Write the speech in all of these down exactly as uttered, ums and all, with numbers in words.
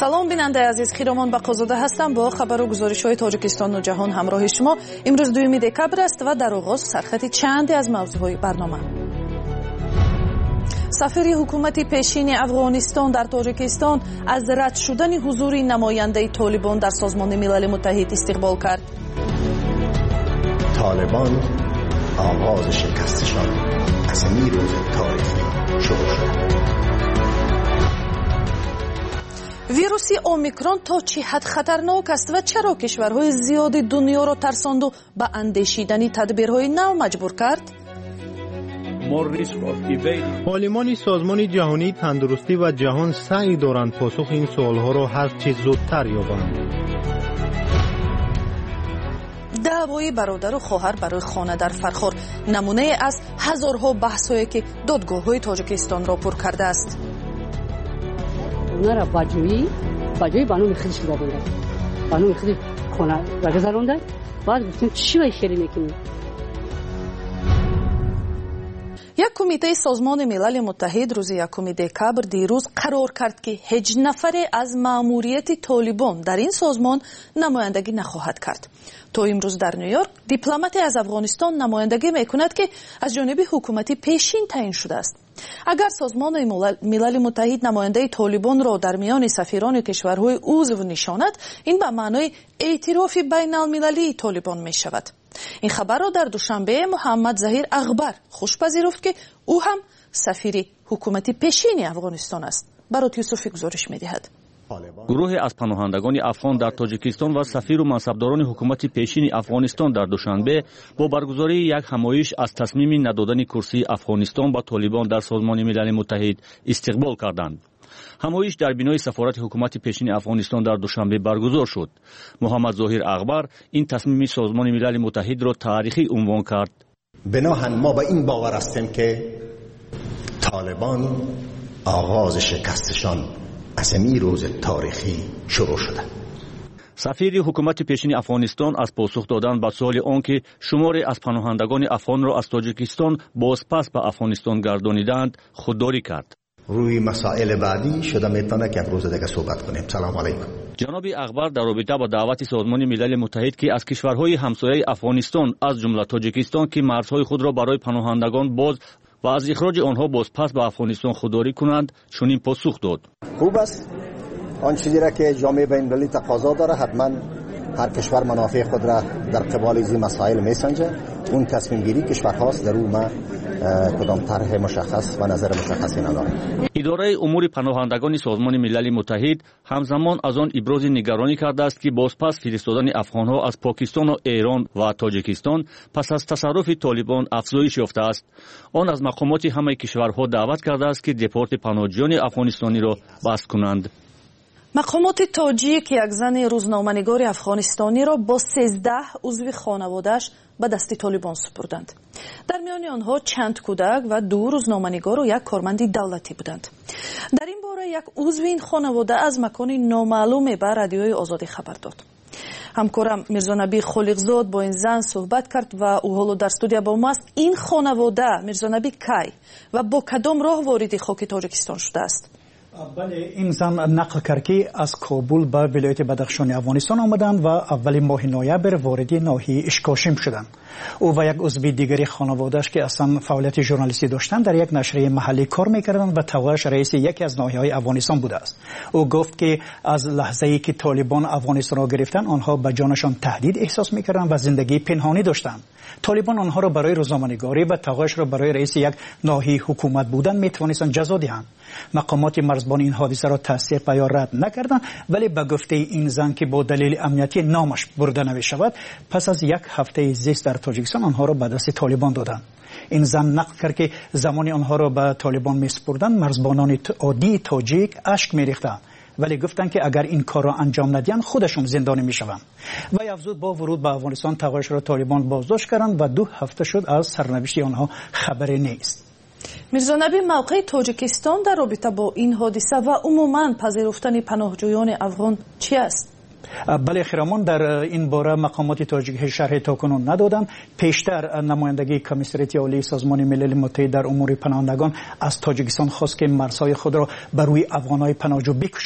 سلام بیننده عزیز، خیرامان بقازاده هستم با خبر و گزارش های تاجیکستان و جهان همراه شما. امروز دوم دکبر است و در آغاز سرخط چند از موضوعهای برنامه. سفیر حکومت پیشین افغانستان در تاجیکستان از رد شدن حضور نماینده طالبان در سازمان ملل متحد استقبال کرد. طالبان آغاز شکستشان از این روز تاریخی شروع شد. ویروس اومیکرون تا چه حد خطرناک است و چرا کشورهای زیادی دنیا را ترساند و به اندیشیدن تدبیرهای نو مجبور کرد؟ عالمان سازمان جهانی تندرستی و جهان سعی دارند پاسخ این سوالها را هر چه زودتر یابند. دعوای برادر و خواهر برای خانه در فرخار نمونه از هزارها بحث‌هایی که دادگاه‌های تاجیکستان را پر کرده است. اونا را باجویی باجویی بانو خودش دادند. بانو خودش خانه را گذروندند. بعد گفتن چی وای خیلی میکنی؟ یک کمیته سازمان ملل متحد روز یکم دکبر دیروز قرار کرد که هیچ نفر از مأموریت طالبان در این سازمان نمایندگی نخواهد کرد. تا امروز در نیویورک دیپلماتی از افغانستان نمایندگی میکند که از جانب حکومت پیشین تعیین شده است. اگر سازمان ملل متحد نماینده طالبان را در میان سفیران کشورهای عضو نشاند، این به معنای اعتراف بین المللی طالبان می شود. این خبر را در دوشنبه محمد ظهیر اغبر خوش پذیرفت که او هم سفیر حکومت پیشین افغانستان است. برات یوسفی گزارش می دهد. گروه از پناهندگان افغان در تاجیکستان و سفیر و منصبداران حکومت پیشین افغانستان در دوشنبه با برگزاری یک همایش از تصمیم ندادن کرسی افغانستان با طالبان در سازمان ملل متحد استقبال کردند. همایش در بینای سفارت حکومت پیشین افغانستان در دوشنبه برگزار شد. محمد ظهیر اغبر این تصمیم سازمان ملل متحد را تاریخی عنوان کرد. بناهن ما با این باور هستیم که طالبان آغاز شکستشان از این روز تاریخی شروع شده. سفیر حکومت پیشین افغانستان از پاسخ دادن به سوال آنکه شماری از پناهندگان افغان را از تاجیکستان بازپس به افغانستان گردانیدند خودداری کرد. روی مسائل بعدی شده میتونه که روز دیگه صحبت کنیم. سلام علیکم. جناب اغبر در رابطه با دعوت سازمان ملل متحد که از کشورهای همسایه افغانستان از جمله تاجیکستان که مرزهای خود را برای پناهندگان باز و از اخراج آنها بازپس به افغانستان خودداری کنند چنین پاسخ داد. خوب است. آن چیزی را که جامعه بین‌المللی تقاضا داره، حتما هر کشور منافع خود را در قبال این مسائل میسنجه. اون تصمیم گیری کشورهاست، در اون ما کدام طرح مشخص و نظر مشخصی نداریم. اداره امور پناهندگان سازمان ملل متحد همزمان از آن ابراز نگرانی کرده است که بازپس فرستادن افغانها از پاکستان و ایران و تاجیکستان پس از تصرف طالبان افزایش یافته است. آن از مقامات همه کشورها دعوت کرده است که دپارت پناهجویان افغانستانی را بست کنند. مقامات تاجیک یک زن روزنامه‌نگار افغانستانی را با سیزده عضو خانواده‌اش به دست طالبان سپردند. در میان آنها چند کودک و دو روزنامه‌نگار و یک کارمند دولتی بودند. در این باره یک عضو این خانواده از مکان نامعلوم به رادیوی آزادی خبر داد. همکارم میرزا نبی خالقزاد با این زن صحبت کرد و او حالا در استودیو با ما است. این خانواده میرزا نبی کی و با کدام راه وارد خاک تاجیکستان شده است؟ بله، این زن نقل کرد که از کابل به ولایت بدخشان افغانستان آمدند و اول ماه نوامبر وارد ناحیه اشکاشم شدند. او و یک عضو دیگری خانواده‌اش که اصلا فعالیت ژورنالیستی داشتند در یک نشریه محلی کار می‌کردند و توش رئیس یکی از ناحیه‌های افغانستان بوده است. او گفت که از لحظه‌ای که طالبان افغانستان را گرفتند آنها به جانشان تهدید احساس می‌کردند و زندگی پنهانی داشتند. طالبان آنها را برای روزنامه‌نگاری و توش را برای رئیس یک ناحیه حکومت بودن می‌توانستند جزا دهند. مقامات مرزبان این حادثه را تصدیق و یا رد نکردند، ولی به گفته این زن که با دلیل امنیتی نامش برده نمی‌شود پس از یک هفته زیست در تاجیکستان آنها را به دست طالبان دادند. این زن نقل کرد که زمانی آنها را به طالبان می‌سپردند مرزبانان عادی تاجیک اشک می‌ریختند، ولی گفتند که اگر این کار را انجام ندهند خودشون زندانی میشوند. و افزود با ورود به افغانستان توش را طالبان بازداشت کردند و دو هفته شد از سرنوشت آنها خبری نیست. میرزا نبی، موقع تاجیکستان در رابطه با این حادثه و عموماً پذیرفتن پناهجویان افغان چی است؟ بله خیرامان، در این باره مقامات تاجیک شرح تاکنون ندادند. پیشتر نمایندگی کمیسریت عالی سازمان ملل متحد در امور پناهندگان از تاجیکستان خواست که مرزهای خود را بر روی افغانهای پناهجو بکشد.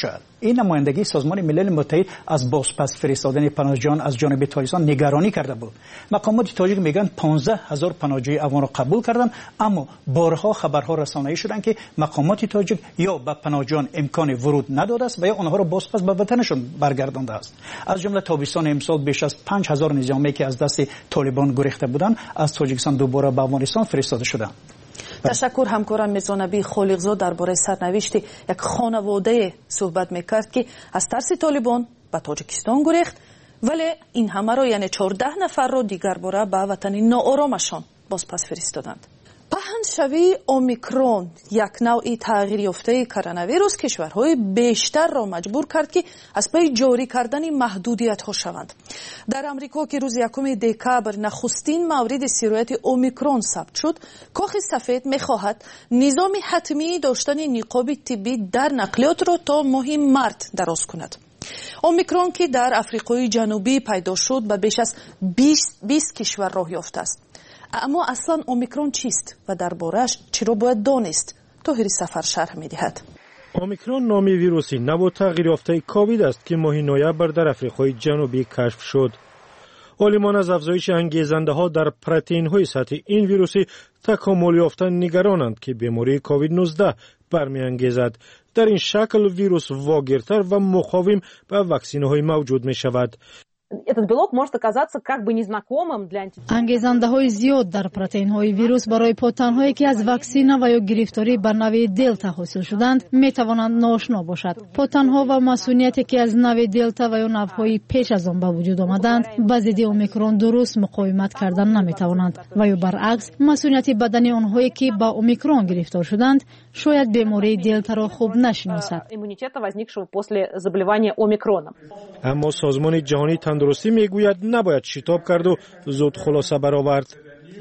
این نمایندگی سازمان ملل متحد از بازپس فرستادن پناهجویان از جانب تاجیکستان نگرانی کرده بود. مقامات تاجیک میگن پانزده هزار پناهجوی افغان را قبول کردند، اما بارها خبرها رسانه‌ای شدند که مقامات تاجیک یا به پناهجویان امکان ورود نداده است و یا آنها را بازپس به وطنشان برگردانده است. از جمله تابستان امسال بیش از پنج هزار نظامی که از دست طالبان گریخته بودند از تاجیکستان دوباره به افغانستان فرستاده شدند. تشکر. همکارم میزانبی خالقزاد درباره سرنوشت یک خانواده صحبت میکرد که از ترس طالبان به تاجیکستان گریخت، ولی این همه را یعنی چهارده نفر را دیگر باره به وطن ناآرامشان باز پس فرستادند. پهنشوی اومیکرون یک نوعی تغییر یافته کرونا ویروس کشورهای بیشتر را مجبور کرد که از پی جاری کردن محدودیت ها شوند. در امریکا که روز یکم دکبر نخستین مورد سرایت اومیکرون ثبت شد، کاخ سفید می‌خواهد نظام حتمی داشتن نقاب طبی در نقلیات را تا ماه مارس دراز کند. اومیکرون که در آفریقای جنوبی پیدا شد به بیش از بیست کشور راه یافته است. اما اصلا اومیکرون چیست و درباره‌اش چرا باید دانست؟ طاهر سفر شرح می‌دهد. اومیکرون نامی ویروسی نو و تغییر یافته کووید است که ماه نوامبر در آفریقای جنوبی کشف شد. عالمان از افزایش انگیزنده‌ها در پروتئین‌های سطحی این ویروسی تکامل یافته نگرانند که بیماری کووید نوزده برمی‌انگیزد. در این شکل ویروس واگیرتر و مقاوم به واکسین‌های موجود می‌شود. انگیزنده‌های زیاد در پروتئین‌های ویروس برای پوتان‌هایی که از واکسن و یا گرفتاری به نوع دلتا حاصل شدند می‌توانند ناآشنا باشد. پوتان‌ها و مسئولیتی که از نوع دلتا و یا نوع‌های پیش از آن به وجود آمدند با ضد اومیکرون درست مقاومت کردن نمی‌توانند و یا برعکس مسئولیت بدنی آنهایی که با اومیکرون گرفتار شدند شاید بیماری دلتا را خوب نشناسد. اما سازمان جهانی تندرستی میگوید نباید شتاب کرد و زود خلاصه برآورد.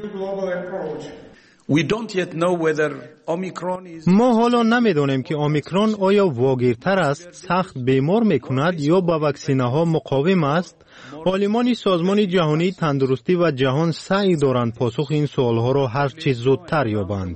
ما حالا نمیدانیم که اومیکرون آیا واگیرتر است، سخت بیمار میکند یا با واکسینه ها مقاوم است. عالمان سازمان جهانی تندرستی و جهان سعی دارند پاسخ این سوال ها را هر چه زودتر یابند.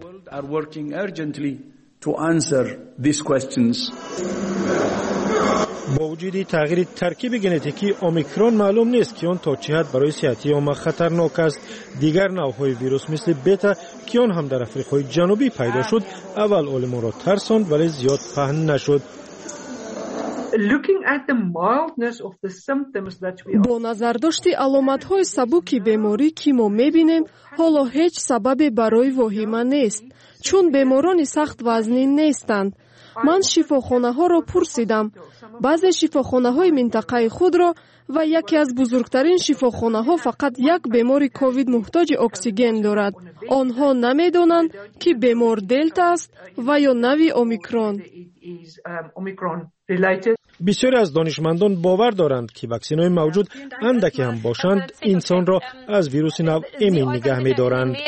با وجود تغییر ترکیب ژنتیکی اومیکرون معلوم نیست که آن تا چه حد برای صحت عامه خطرناک است. دیگر نوع‌های ویروس مثل بتا که آن هم در آفریقای جنوبی پیدا شد اول عالمان را ترساند ولی زیاد پهن نشد. با نظرداشتی علامت‌های سبک بیماری که ما می‌بینیم حالا هیچ سببی برای واهمه نیست، چون بیماران سخت وزنی نیستند. من شفاخانه‌ها را پرسیدم. بعضی شفاخانه‌های منطقه خود را و یکی از بزرگترین شفاخانه‌ها فقط یک بیمار کووید محتاج اکسیژن دارد. آنها نمی‌دانند که بیمار دلتا است و یا نوع اومیکرون. بسیاری از دانشمندان باور دارند که واکسن‌های موجود اندکی هم باشند انسان را از ویروس نو ایمن نگه می‌دارند.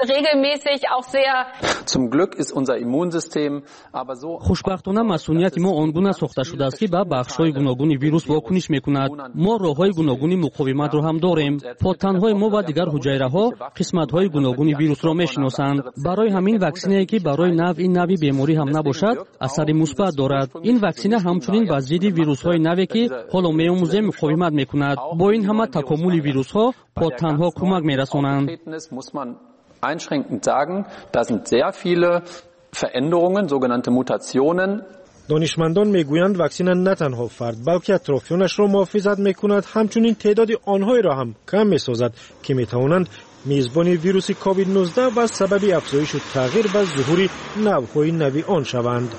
خوشبختانه مسئولیت ما آنگونه ساخته شده است که به بخش‌های گوناگون ویروس واکنش می‌کند. ما راه‌های گوناگون مقاومت را هم داریم. پوتان‌های ما و دیگر حجایره‌ها قسمت‌های گوناگون ویروس را می‌شناسند. برای همین واکسنی که برای نوع این نوع بیماری هم نباشد اثر مثبت دارد. این واکسن همچنین با ضد ویروس‌های نوعی که حالا می‌آموزیم مقاومت می‌کند. با این همه تکامل ویروس‌ها پوتان‌ها کمک می‌رسانند. Einschränkend sagen, da sind sehr viele Veränderungen, sogenannte Mutationen. دانشمندان میگویند واکسن نه تنها فرد بلکه اطرافیانش را محافظت می‌کند، همچنین تعداد آنهایی را هم کم می‌سازد که می‌توانند میزبان ویروس کووید نوزده و سبب افزایش و تغییر و ظهور نوع‌های نوی آن شوند.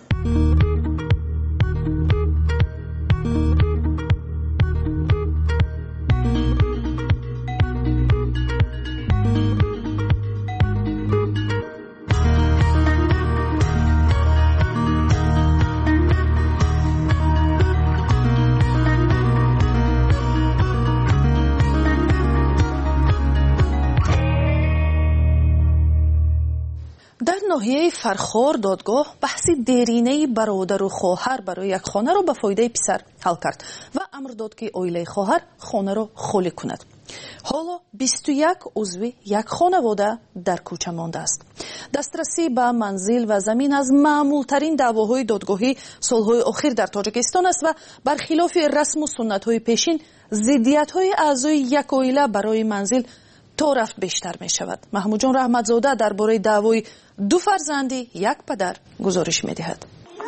ناحیه فرخار دادگاه بحث دیرینه برادر و خواهر برای یک خانه را به فایده پسر حل کرد و امر داد که عائله خواهر خانه را خالی کند. حالا بیست و یک عضو یک خانواده در کوچه مانده است. دسترسی به منزل و زمین از معمولترین دعواهای دادگاهی سالهای اخیر در تاجیکستان است و برخلاف رسم و سنت‌های پیشین ضدیت‌های اعضای یک عائله برای منزل تا رفت بیشتر می شود. محمود جان رحمتزاده درباره دعوای دو فرزندی یک پدر گزارش می دهد.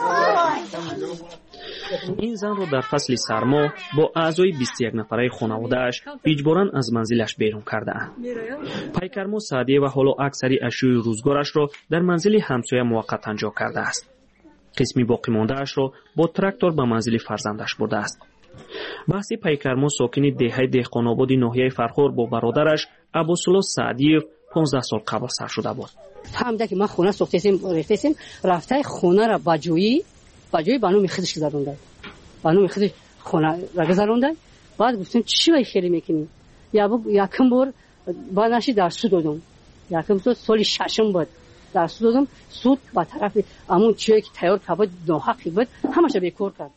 این زن را در فصل سرما با اعضای بیست و یک نفره خانواده‌اش اجباراً از منزلش بیرون کرده اند. پیکرمو سعدیه و حالا اکثری اشیای روزگارش را در منزل همسایه موقتا جا کرده است. قسمی باقی مانده‌اش را با تراکتور به منزل فرزندش برده است. بحث پیکرمو ساکن دهه دهقان‌آباد ناحیه فرخور با برادرش ابوالصلاح سعدیف پانزده سال قبل سر شده بود. همده که ما خونه ساختیم رفتیم رفته خونه را بجویی بجویی بانو میخدش گذرونده بانو میخدش خونه را گذرونده. بعد گفتیم چی وای خیلی میکنیم یا بو یکم بار بانشی در سود دادم یکم سود سال ششم بود در سود دادم سود با طرف همون چیزی که تیار کرد ناحقی بود همش بیکار کرد.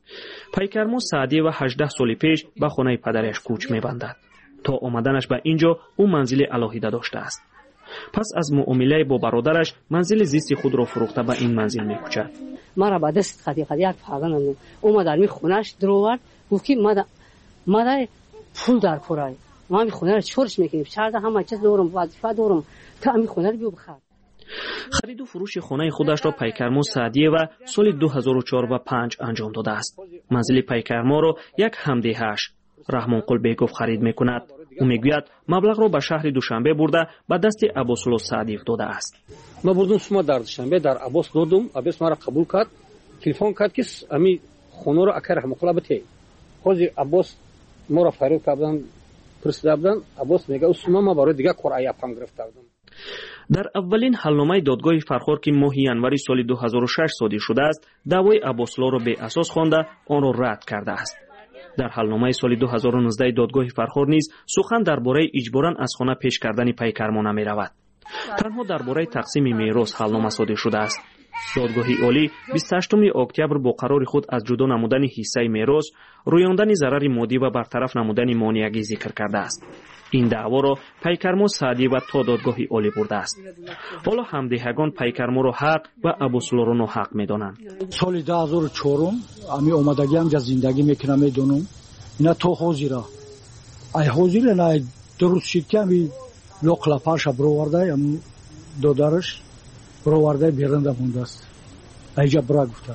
پیکرمو سعدی و هجده سال پیش به خانه پدرش کوچ می‌بندد. تا آمدنش به اینجا او منزل الهیده داشته است. پس از معامله با برادرش منزل زیستی خود را فروخته به این منزل می‌کوشد. ما را به دست خدی خدی یک فرزندم اومد در می خونه‌اش درآورد گفت که ما ما پول در پورای ما می خونه را چورش می‌کنیم شرط همه چیز دارم وظیفه دارم تا می خونه رو بخر. خرید و فروش خانه خودش را پیکرمو سعدیه و سال دو هزار و چهار و پنج انجام داده است. منزل پیکرمو را یک همدیهش رحمان قلبیگوف خرید میکند. او میگوید مبلغ را به شهر دوشنبه برده به دست ابوالصلاح سعدیف داده است. ما بردم شما در دوشنبه در عباس دادم عباس ما را قبول کرد تلفن کرد که امی خونه را اکر رحمان قلب بده. خود عباس ما را فریب کردن پرسیده بودن عباس میگه شما ما برای دیگه قرعه هم گرفته بودم. در اولین حلنامه دادگاه فرخور که ماه ینوری سال دو هزار و شش صادر شده است دعوای ابوالصلاح را به اساس خوانده آن را رد کرده است. در حلنامه سال دو هزار و نوزده دادگاه فرخور نیز سخن درباره اجباراً از خانه پیش کردن پیکرمو نمی رود. تنها درباره تقسیم میراث حلنامه صادر شده است. دادگاه عالی بیست و هشتم اکتبر با قرار خود از جدا نمودن حصه میراث رویاندن ضرر مادی و برطرف نمودن مانعگی ذکر کرده است. این دعوا را پیکرمو سعدی و تا دادگاه عالی برده است. حالا همدیهگان پیکرمو را حق و ابوالصلاح را ناحق می‌دانند. سال دو هزار و چهار امی اومدگی هم از زندگی میکنم میدونم اینا تو حاضره ای حاضره نه درست شد که امی لقلپاش برآورده ام دادرش برآورده بیرنده مونده است ایجا برا گفته.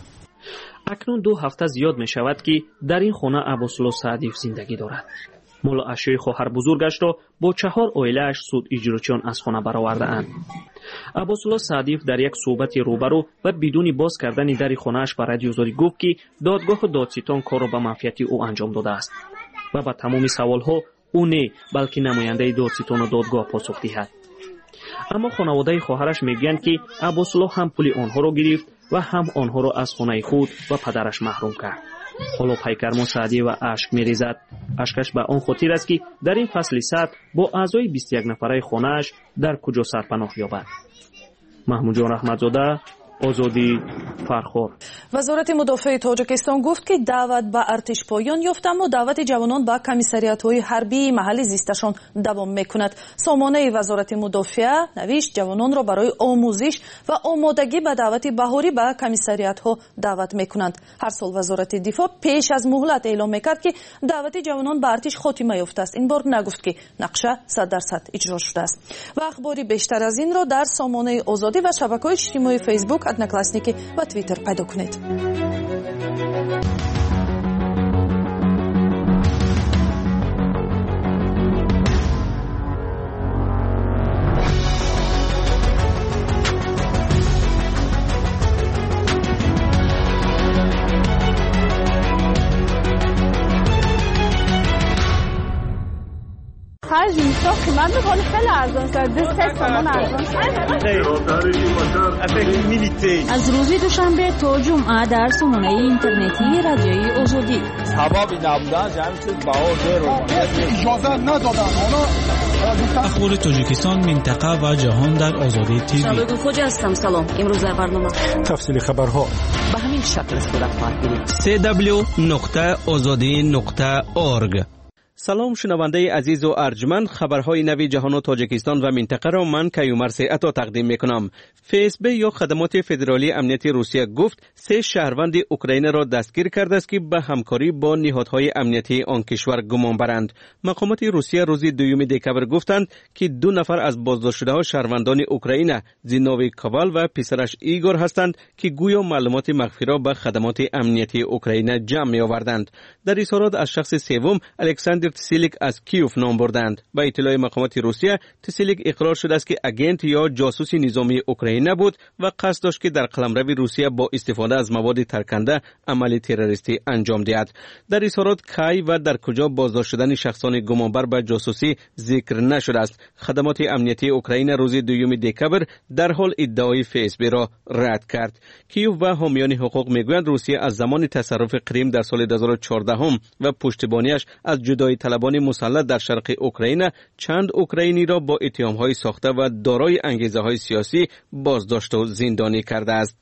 اکنون دو هفته زیاد می شود که در این خانه ابوالصلاح سعدیف زندگی دارد. مال و اشیای خواهر بزرگش را با چهار عائله‌اش سود اجراچیان از خانه برآورده اند. ابوالصلاح سعدیف در یک صحبت روبرو و بدون باز کردن در خانه‌اش به رادیوزاری گفت که دادگاه دادستان کار را به منفعت او انجام داده است و به تمام سوال‌ها او نه بلکه نماینده دادستان و دادگاه پاسخ دهد. اما خانواده خواهرش میگویند که ابوالصلاح هم پول آنها را گرفت و هم آنها را از خانه خود و پدرش محروم کرد. حالا پیکرمو سعدی و اشک میریزد. اشکش به آن خاطر است که در این فصل سرد با اعضای بیست و یک نفره خانه‌اش در کجا سرپناه یابد. محمود جان رحمتزاده، آزادی، فرخور. وزارت مدافع تاجیکستان گفت که دعوت به ارتش پایان یافت اما دعوت جوانان به کمیساریات‌های حربی محلی زیستشان دوام می‌کند. سامانه وزارت مدافع نوشت جوانان را برای آموزش و آمادگی به دعوت بهاری به کمیساریات‌ها دعوت می‌کنند. هر سال وزارت دفاع پیش از مهلت اعلام می‌کرد که دعوت جوانان به ارتش خاتمه یافته است. این بار نگفت که نقشه صد درصد اجرا شده است. و اخباری بیشتر از این را در سامانه آزادی و شبکه‌های اجتماعی فیسبوک، одноклассники و توییتر پیدا کنید. هر جنسا قیمت میکنه خیلی ارزان شد دسته سامان ارزان از روز دوشنبه تا جمعه در سامانه اینترنتی رادیوی آزادی سببی نبودن جمعی چیز بها رو اجازه ندادن. اخبار تاجیکستان، منطقه و جهان در آزادی تیوی. شبکه خوجا هستم. سلام. امروز در برنامه تفصیل خبرها به همین شکل صورت خواهد گرفت. سی دبلیو نقطه آزادی نقطه اورگ. سلام شنونده عزیز و ارجمند، خبرهای نوی جهان و تاجیکستان و منطقه را من کیومرث عطا تقدیم میکنم. فیسبی یا خدمات فدرالی امنیتی روسیه گفت سه شهروند اوکراین را دستگیر کرده است که به همکاری با نهادهای امنیتی آن کشور گمان برند. مقامات روسیه روز دوم دکبر گفتند که دو نفر از بازداشت شده ها شهروندان اوکراین زینووی کاوال و پسرش ایگور هستند که گویا معلومات مخفی را به خدمات امنیتی اوکراین جمع می آوردند. در اظهارات از شخص سوم الکساندر تسیلیک از کیوف نام بردند. با اطلاع مقامات روسیه تسیلیک اقرار شده است که اگنت یا جاسوس نظامی اوکراین بود و قصد داشت که در قلمرو روسیه با استفاده از مواد ترکنده عمل تروریستی انجام دهد. در اظهارات کی و در کجا بازداشت شدن شخصان گمانبر به جاسوسی ذکر نشده است. خدمات امنیتی اوکراین روز دوم دکبر در حال ادعای فیسبی را رد کرد. کیوف و حامیان حقوق میگویند روسیه از زمان تصرف کریم در سال دو هزار و چهارده و پشتیبانیش از جدایی طلبان مسلح در شرق اوکراین چند اوکراینی را با اتهام‌های ساخته و دارای انگیزه‌های سیاسی بازداشت و زندانی کرده است.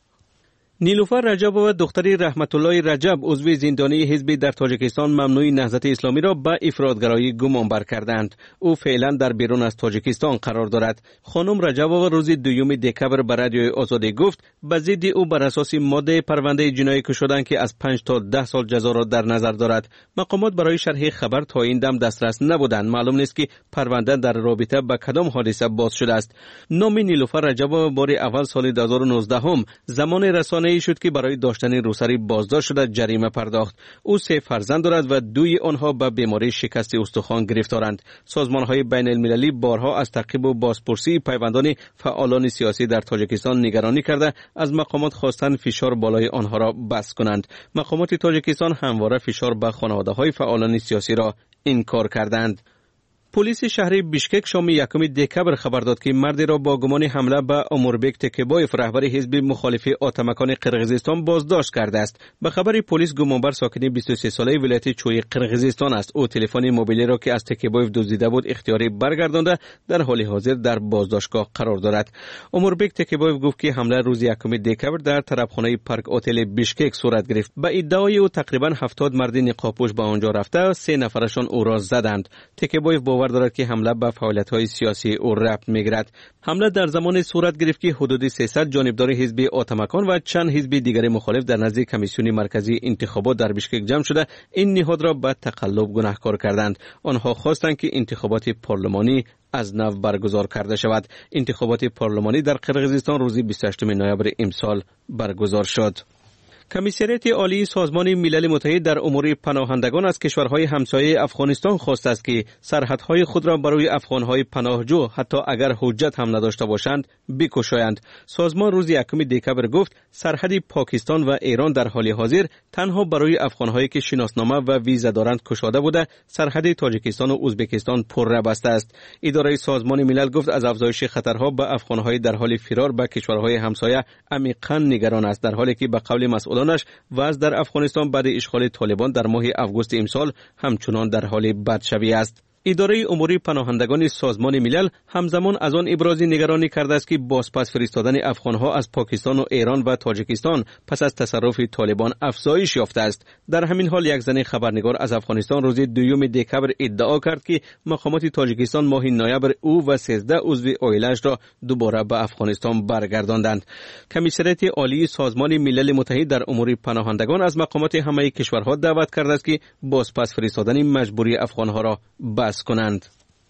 نیلوفر رجب و دختری رحمت الله رجب عضو زندانی حزب در تاجیکستان ممنوع نهضت اسلامی را به افراطگرایی گمانبر کردند. او فعلا در بیرون از تاجیکستان قرار دارد. خانم رجب و روز دوم دکبر به رادیوی آزادی گفت به ضد او بر اساس ماده پرونده جنایی کشیدند که از پنج تا ده سال جزا را در نظر دارد. مقامات برای شرح خبر تا این دم دسترس نبودند. معلوم نیست که پرونده در رابطه با کدام حادثه باز شده است. نام نیلوفر رجب بار اول سال دو هزار و نوزده هم زمان رسانه شد که برای داشتن روسری بازداشت شده جریمه پرداخت. او سه فرزند دارد و دوی آنها به بیماری شکست استخوان گرفتارند. سازمان‌های بین المللی بارها از تعقیب و بازپرسی پیوندان فعالان سیاسی در تاجیکستان نگرانی کرده از مقامات خواستند فشار بالای آنها را بس کنند. مقامات تاجیکستان همواره فشار به خانواده‌های فعالان سیاسی را انکار کردند. پلیس شهر بیشکک شام یکم دکبر خبر داد که مردی را با گمان حمله به اموربک تکبایف رهبر حزب مخالف آتمکان قرقیزستان بازداشت کرده است. به خبر پلیس گمانبر ساکن بیست و سه ساله ولایت چوی قرقیزستان است. او تلفن موبایلی را که از تکبایف دزدیده بود اختیاری برگردانده در حال حاضر در بازداشتگاه قرار دارد. اموربک تکبایف گفت که حمله روز یکم دکبر در طرفخانه پارک هتل بیشکک صورت گرفت. به ادعای او تقریبا هفتاد مرد نقابپوش به آنجا رفته، سه نفرشان او را زدند. تکبایف باور دارد که حمله به فعالیت‌های سیاسی او ربط می‌گیرد. حمله در زمان صورت گرفت که حدود سیصد جانبدار حزب آتمکان و چند حزب دیگر مخالف در نزد کمیسیون مرکزی انتخابات در بیشکک جمع شده این نهاد را به تقلب گناهکار کردند. آنها خواستند که انتخابات پارلمانی از نو برگزار کرده شود. انتخابات پارلمانی در قرقیزستان روز بیست و هشتم نوامبر امسال برگزار شد. کمیسریت عالی سازمان ملل متحد در امور پناهندگان از کشورهای همسایه افغانستان خواسته است که سرحدهای خود را برای افغانهای پناهجو حتی اگر حجت هم نداشته باشند بگشایند. سازمان روز یکم دکبر گفت سرحد پاکستان و ایران در حال حاضر تنها برای افغانهایی که شناسنامه و ویزا دارند گشاده بوده، سرحد تاجیکستان و ازبکستان پر بسته است. اداره سازمان ملل گفت از افزایش خطرها به افغانهای در حال فرار به کشورهای همسایه عمیقاً نگران است، در حالی که به قول مسئولان وضع در افغانستان بعد اشغال طالبان در ماه آگوست امسال همچنان در حال بدشوی است. اداره امور پناهندگان سازمان ملل همزمان از آن ابراز نگرانی کرده است که بازپس فرستادن افغانها از پاکستان و ایران و تاجیکستان پس از تصرف طالبان افزایش یافته است. در همین حال یک زن خبرنگار از افغانستان روز دوم دکبر ادعا کرد که مقامات تاجیکستان ماه نوامبر او و سیزده عضو عائله‌اش را دوباره به افغانستان برگرداندند. کمیسریت عالی سازمان ملل متحد در امور پناهندگان از مقامات همه کشورها دعوت کرده است که بازپس فرستادن مجبوری افغانها را بس کنند.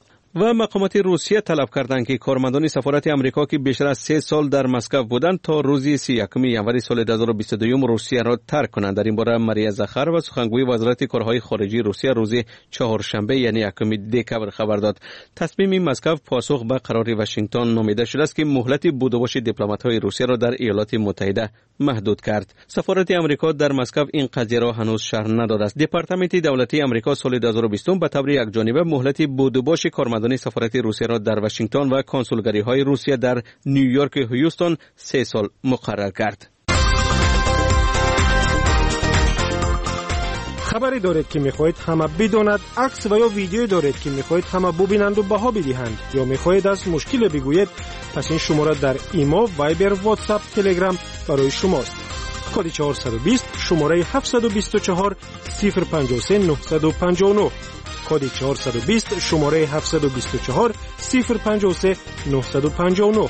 و مقامات روسیه طلب کردند که کارمندان سفارت امریکا که بیشتر از سه سال در مسکو بودند تا روز سی و یکم ژانویه سال دو هزار و بیست و دو روسیه را ترک کنند. در این باره ماریا زخر و سخنگوی وزارت کارهای خارجه روسیه روز چهارشنبه یعنی یکم دکبر خبر داد. تصمیم مسکو پاسخ به قرار واشنگتن نامیده شده است که مهلت بود و باش دیپلمات‌های روسیه را در ایالات متحده محدود کرد. سفارت امریکا در مسکو این قضیه را هنوز شرح نداده است. دپارتمان دولتی امریکا سال دو هزار و بیست به طور یکجانبه مهلت بود و باش کارمندان سفارت روسیه را در واشنگتن و کنسولگری‌های روسیه در نیویورک و هیوستن سه سال مقرر کرد. خبری دارید که میخواهید همه بداند، عکس و یا ویدیو دارید که میخواهید همه ببینند و بها بدهند، یا میخواهید از مشکل بگویید، پس این شماره در ایما، وایبر، واتساپ، تلگرام برای شماست. کد چهارصد و بیست، شماره هفتصد و بیست و چهار، صفر پنجاه و سه، نهصد و پنجاه و نه. کد چهارصد و بیست شماره هفتصد و بیست و چهار صفر پنجاه و سه نهصد و پنجاه و نه.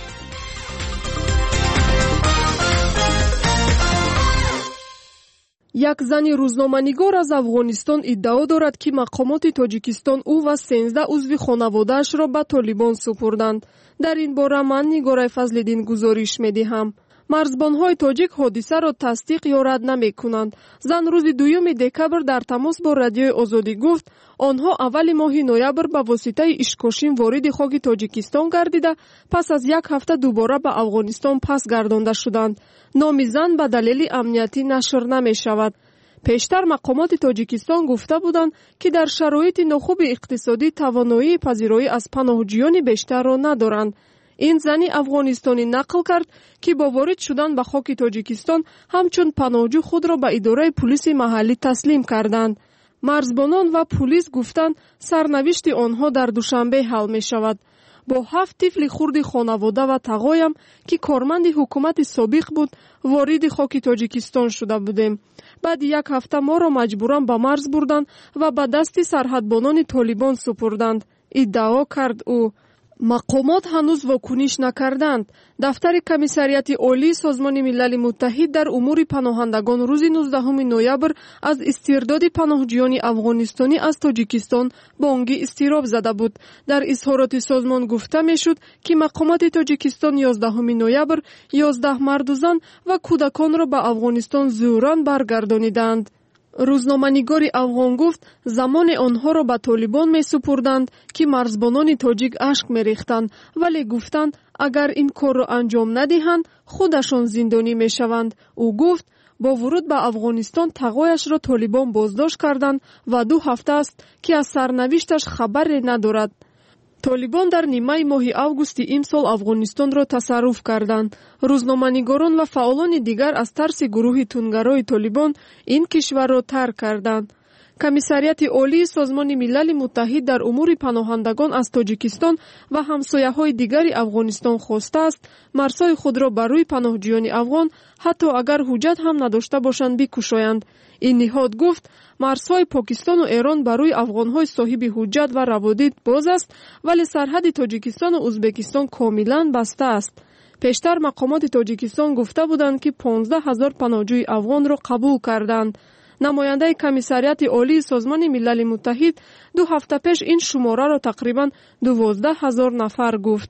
як зани рӯзноманигор аз афғонистон иддао дорад ки мақомоти тоҷикистон ӯ ва сенздаҳ узви хонаводаашро ба толибон супурданд. дар ин бора ман нигораи фазлиддин гузориш медиҳам. марзбонҳои тоҷик ҳодисаро тасдиқ ё рад намекунанд. зан рӯзи дуюми декабр дар тамос бо радиои озодӣ гуфт, онҳо аввали моҳи ноябр ба воситаи ишкошин вориди хоки тоҷикистон гардида, пас аз як ҳафта дубора ба афғонистон пас гардонда шуданд. номи зан ба далели амниятӣ нашр намешавад. пештар мақомоти тоҷикистон гуфта буданд, ки дар шароити нохуби иқтисодӣ тавоноии пазироӣ аз паноҳҷӯёни бештарро надоранд. ин зани афғонистонӣ нақл кард, ки бо ворид шудан ба хоки тоҷикистон ҳамчун паноҳҷӯ худро ба идораи пулиси маҳаллӣ таслим карданд. марзбонон ва пулис гуфтанд, сарнавишти онҳо дар душанбе ҳал мешавад. бо ҳафт тифли хурди хонавода ва тағоям, ки корманди ҳукумати собиқ буд, вориди хоки тоҷикистон шуда будем. баъди як ҳафта моро маҷбуран ба марз бурданд ва ба дасти сарҳадбонони толибон супурданд, иддао кард ӯ. мақомот ҳанӯз вокуниш накарданд. дафтари комиссарияти олии созмони милали муттаҳид дар умури паноҳандагон рӯзи нуздаҳуми ноябр аз истирдоди паноҳҷӯёни афғонистонӣ аз тоҷикистон бонги изтироб зада буд. дар изҳороти созмон гуфта мешуд, ки мақомоти тоҷикистон ёздаҳуми ноябр ёздаҳ марду зан ва кӯдаконро ба афғонистон зӯран баргардониданд. рӯзноманигори афғон гуфт, замоне онҳоро ба толибон месупурданд, ки марзбонони тоҷик ашк мерехтанд, вале гуфтанд, агар ин корро анҷом надиҳанд, худашон зиндонӣ мешаванд. ӯ гуфт, бо вуруд ба афғонистон тағояшро толибон боздошт карданд ва ду ҳафта аст, ки аз сарнавишташ хабаре надорад. толибон дар нимаи моҳи августи имсол афғонистонро тасарруф карданд. рӯзноманигорон ва фаъолони дигар аз тарси гурӯҳи тунгарои толибон ин кишварро тарк карданд. комиссарияти олии созмони милали муттаҳид дар умури паноҳандагон аз тоҷикистон ва ҳамсояҳои дигари афғонистон хостааст, марзҳои худро ба рӯи паноҳҷӯёни афғон ҳатто агар ҳуҷҷат ҳам надошта бошанд бикушоянд. ин ниҳод гуфт, марзҳои покистону эрон ба рӯи афғонҳои соҳиби ҳуҷҷат ва раводид боз аст, вале сарҳади тоҷикистону ӯзбекистон комилан баста аст. пештар мақомоти тоҷикистон гуфта буданд, ки понздаҳ ҳазор паноҳҷӯи афғонро қабул карданд. намояндаи комиссарияти олии созмони милали муттаҳид ду ҳафта пеш ин шумораро тақрибан дувоздаҳ ҳазор нафар гуфт.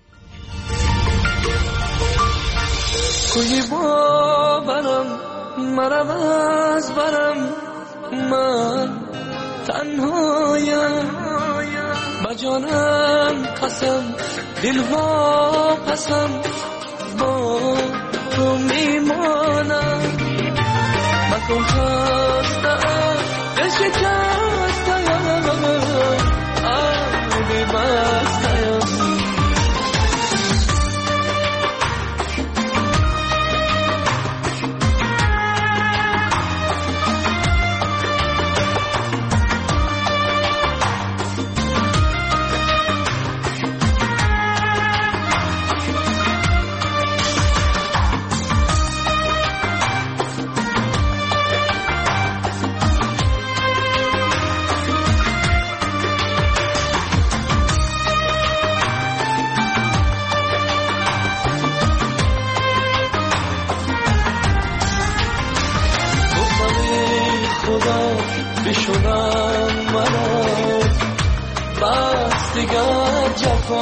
کوی باورم مرم از برم من تنهایم با جانم قسم دل واپسم با تو میمانم مکن خستم بشکستم آبی بستم بشونم مرا بس دیگر جفا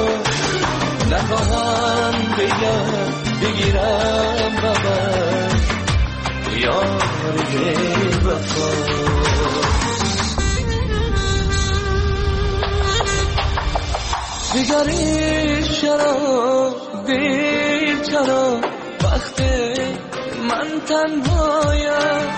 نخواهم بگم بگیرم ببر یار وفا دیگری چرا دیر چرا وقتی من تنهایم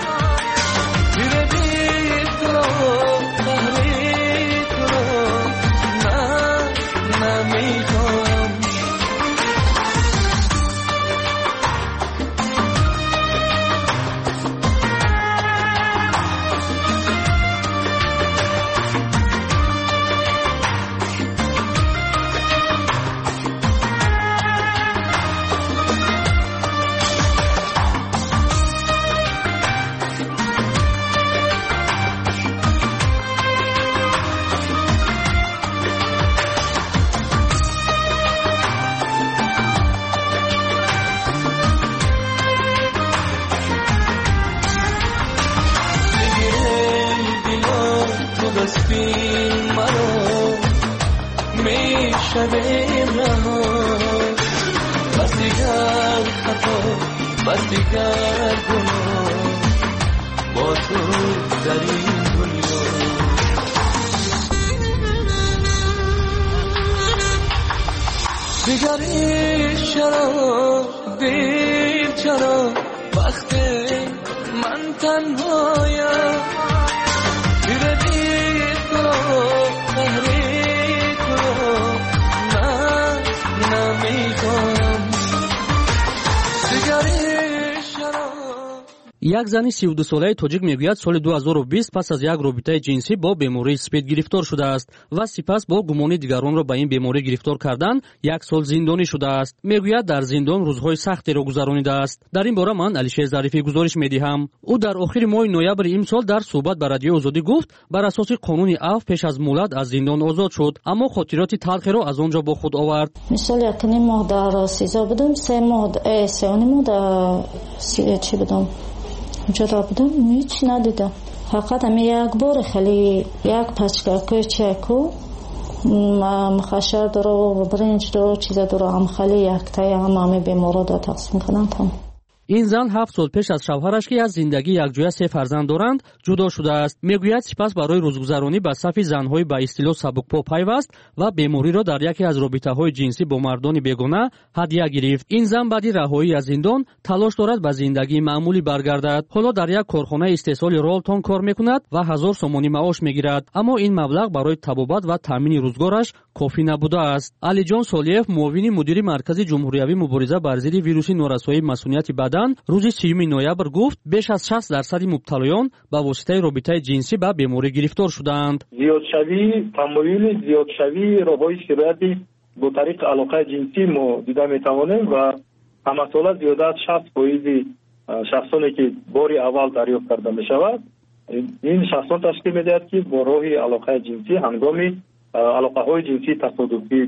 میشویم رها بس دیگر خطا بس دیگر گناه با تو در این دنیا دیگر عشق چرا دیر چرا وقت من تنهایم دیره دیر تو تحریک تو من نمیخوام دیگر عشق چرا. یک زن سی و دو ساله توجیک میگوید سال دو هزار و بیست پس از یک رابطه جنسی با بیماری اسپید گرفتار شده است و سپس با گمان دیگران را به این بیماری گرفتار کردن یک سال زندانی شده است. میگوید در زندان روزهای سختی را گذرانیده است. در این باره من علیشیر ظریفی گزارش میدهم. او در آخر ماه نوامبر امسال در صحبت با رادیو آزادی گفت بر اساس قانون عفو پیش از مهلت از زندان آزاد شد اما خاطرات تلخی را از آنجا با خود آورد. مثال یک نیم ماه در سیزا بودم سه ماه سه و نیم ماه در چی بودم جدا بودم هیچ ندیدم فقط همین یک بار خیلی یک پچکه چکو مخشر داره و برنج داره چیزا داره هم خیلی یک تایی هم همه بیمارا داره تقسیم کنن تام. این زن هفت سال پیش از شوهرش که از زندگی یکجویه سه فرزند دارند جدا شده است. میگوید سپس برای روزگذرانی به صف زنهای به اصطلاح سبکپا پیوست و بیماری را در یکی از رابطه‌های جنسی با مردان بیگانه هدیه گرفت. این زن بعد رهایی از زندان تلاش دارد به زندگی معمولی برگردد. حالا در یک کارخانه استحصال رولتون کار میکند و هزار سومانی معاش میگیرد اما این مبلغ برای تبابت و تامین روزگارش کافی نبوده است. علی جان سالیف معاون مدیر مرکز جمهوریوی مبارزه بر ضد ویروس نورسایی مسئولیت بدن روز سیوم نوامبر گفت بیش از شصت درصد مبتلایان با واسطه رابطه جنسی به بیماری گرفتار شدند. زیادشوی تمایل زیادشوی روابط شرعی با طریق علاقه جنسی ما دیده میتوانیم و همساله زیاده از شصت درصد شخصانی که بار اول دریافت کرده می شود این شخصان تشکیل میدهد که با راه علاقه جنسی هنگام علاقه های جنسی تصادفی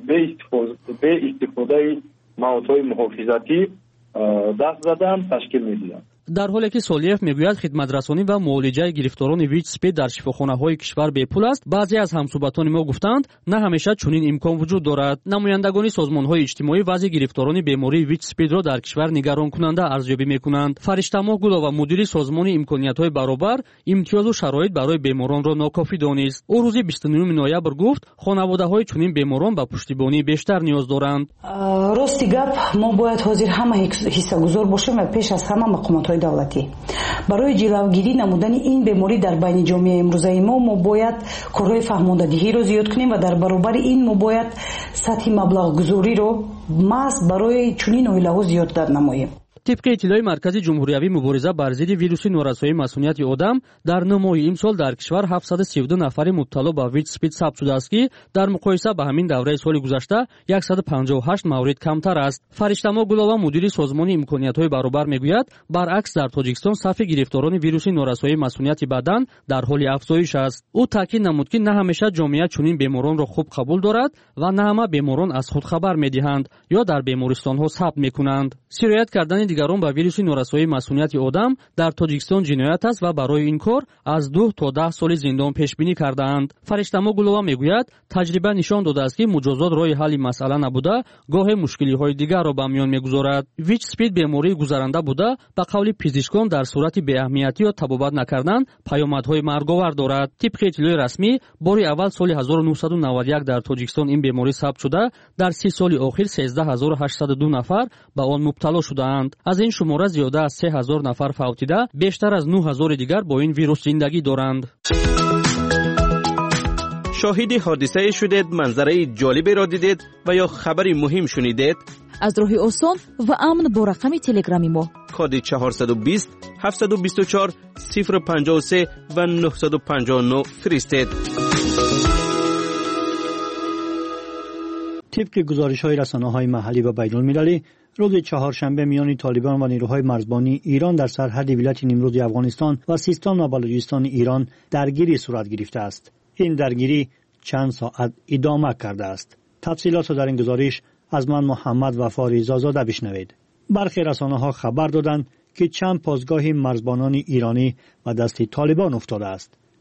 به استفاده موادهای محافظتی دست زدن تشکیل میدهند. در حالی که سالیف میگوید خدمترسانی و معالجه گرفتاران ویچ اسپید در شفاخانه‌های کشور بپول است، بعضی از همصحبتان ما گفتند نه همیشه چنین امکان وجود دارد. نمایندگان سازمان‌های اجتماعی وضع گرفتاران بیماری ویچ اسپید را در کشور نگران کننده ارزیابی میکنند. فرشته‌ماه گل و مدیر سازمان امکانیت‌های برابر امتیاز و شرایط برای بیماران را ناکافی دانست. او روز بیست و نهم نوامبر گفت خانواده‌های چنین بیماران به پشتیبانی بیشتر نیاز دارند. راستی گپ ما باید حاضر همه حصه‌گذار باشیم و پیش از همه مقامات دولتی برای جلوگیری نمودن این بیماری در بین جامعه امروزه ما ما باید کارهای فهماندهی رو زیاد کنیم و در برابر این ما باید سطح مبلغ گذاری رو محض برای چنین اویله‌ها زیادتر نماییم. طبق اطلاع مرکز جمهوریوی مبارزه بر ضد ویروس نورسایی مسئولیت آدم در نه ماه امسال در کشور هفتصد و سی و دو نفر مبتلا به ویچ اسپید ثبت شده است که در مقایسه با همین دوره سال گذشته صد و پنجاه و هشت مورد کمتر است. فرشته‌ماه گلова مدیر سازمان امکانیت‌های برابر میگوید برعکس در تاجیکستان صف گرفتاران ویروس نورسایی مسئولیت بدن در حال افزایش است. او تاکید نمود که نه همیشه جامعه چنین بیماران را خوب قبول دارد و نه همه بیماران از خود خبر می‌دهند یا در بیمارستان‌ها ثبت می‌کنند. سرایت کردن دیگران با ویروس نورسایی مسئولیت آدم در تاجیکستان جنایت است و برای این کار از دو تا ده سال زندان پیش بینی کرده‌اند. فرشته‌ماه گلова میگوید تجربه نشان داده است که مجازات راه حل مسئله نبوده گاه مشکلی‌های دیگر را به میان می‌گذارد. ویچ اسپید بیماری گذرنده بوده به قول پزشکان در صورت بی‌اهمیتی یا تبابت نکردن پیامدهای مرگاور دارد. طبق اطلاع رسمی بار اول سال هزار و نهصد و نود و یک در تاجیکستان این بیماری ثبت شده در سی سال اخیر سیزده هزار و هشتصد و دو نفر به آن مبتلا شده‌اند. از این شماره زیاده از سه هزار نفر فوتیده بیشتر از نه هزار دیگر با این ویروس زندگی دارند. شاهد حادثه شدید، منظره جالبی را دیدید و یا خبری مهم شنیدید؟ از راه آسان و امن با رقم تلگرامی ما کد چهارصد و بیست هفتصد و بیست و چهار صفر پنجاه و سه و نهصد و پنجاه و نه فرستید. طبق گزارش‌های رسانه‌های محلی و بین‌المللی روز چهارشنبه میان طالبان و نیروهای مرزبانی ایران در سرحد ولایت نیمروز افغانستان و سیستان و بلوچستان ایران درگیری صورت گرفته است. این درگیری چند ساعت ادامه کرده است. تفصیلات را در این گزارش از من محمد وفا رضازاده بشنوید. برخی رسانه‌ها خبر دادند که چند پاسگاه مرزبانان ایرانی و دست طالبان افتاده است.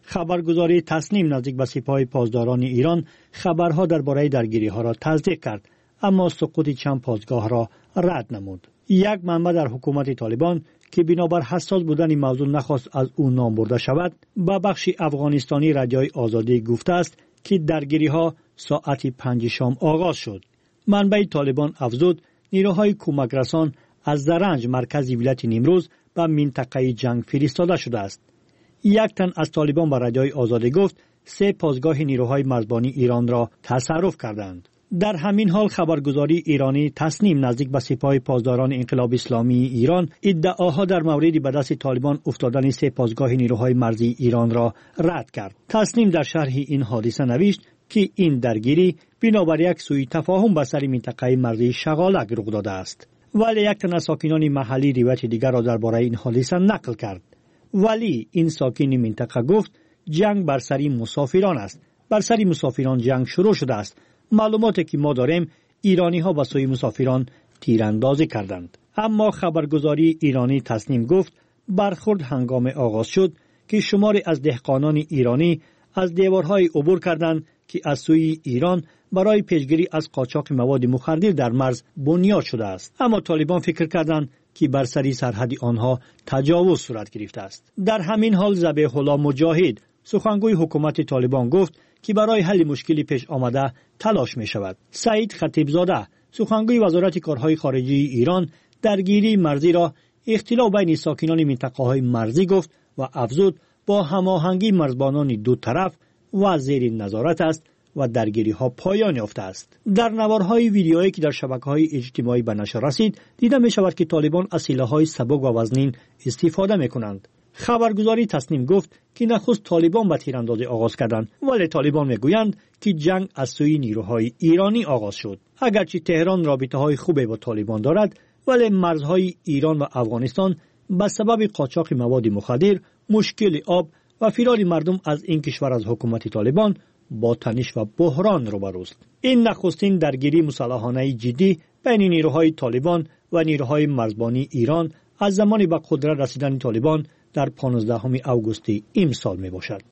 خبرگزاری تسنیم نزدیک به سپاه پاسداران ایران خبرها درباره درگیری‌ها را تصدیق کرد، اما سقوط چند پاسگاه را رد نمود. یک منبع در حکومت طالبان که بنابر حساس بودن این موضوع نخواست از او نام برده شود، با بخش افغانستانی رادیوی آزادی گفته است که درگیری‌ها ساعت پنج شام آغاز شد. منبع طالبان افزود نیروهای کمک رسان از زرنج مرکز ولایت نیمروز به منطقه جنگ فرستاده شده است. یک تن از طالبان به رادیوی آزادی گفت سه پاسگاه نیروهای مرزبانی ایران را تصرف کردند. در همین حال خبرگزاری ایرانی تسنیم نزدیک به سپاه پاسداران انقلاب اسلامی ایران ادعاها در مورد به دست طالبان افتادن سه پاسگاه نیروهای مرزی ایران را رد کرد. تسنیم در شرح این حادثه نوشت که این درگیری بنابر یک سوء تفاهم به سر منطقه مرزی شغالک رخ داده است. ولی یک تن از ساکنان محلی روایت دیگر را درباره این حادثه نقل کرد. ولی این ساکن منطقه گفت جنگ بر سر مسافران است. بر سر مسافران جنگ شروع شده است. معلوماتی که ما داریم ایرانی ها به سوی مسافران تیراندازی کردند. اما خبرگزاری ایرانی تسنیم گفت برخورد هنگام آغاز شد که شماری از دهقانان ایرانی از دیوارهای عبور کردند که از سوی ایران برای پیشگیری از قاچاق مواد مخدر در مرز بنیاد شده است. اما طالبان فکر کردند که بر سری سرحد آنها تجاوز صورت گرفته است. در همین حال ذبیح الله مجاهد سخنگوی حکومت طالبان گفت که برای حل مشکلی پیش آمده تلاش می شود. سعید خطیبزاده سخنگوی وزارت کارهای خارجه ایران درگیری مرزی را اختلاف بین ساکنان منطقه های مرزی گفت و افزود با هماهنگی مرزبانان دو طرف و زیر نظارت است و درگیری ها پایان یافته است. در نوارهای ویدیویی که در شبکه‌های اجتماعی به نشر رسید دیده می شود که طالبان از سلاح‌های سبک و وزنین استفاده می کنند. خبرگزاری تسنیم گفت که نخست طالبان به تیراندازی آغاز کردند، ولی طالبان میگویند که جنگ از سوی نیروهای ایرانی آغاز شد. اگرچه تهران رابطه‌های خوبی با طالبان دارد، ولی مرزهای ایران و افغانستان به سبب قاچاق مواد مخدر، مشکل آب و فرار مردم از این کشور از حکومت طالبان با تنش و بحران روبروست. این نخستین درگیری مسلحانه جدی بین نیروهای طالبان و نیروهای مرزبانی ایران از زمانی به قدرت رسیدن طالبان در پانزدهم اوگوست امسال می باشد.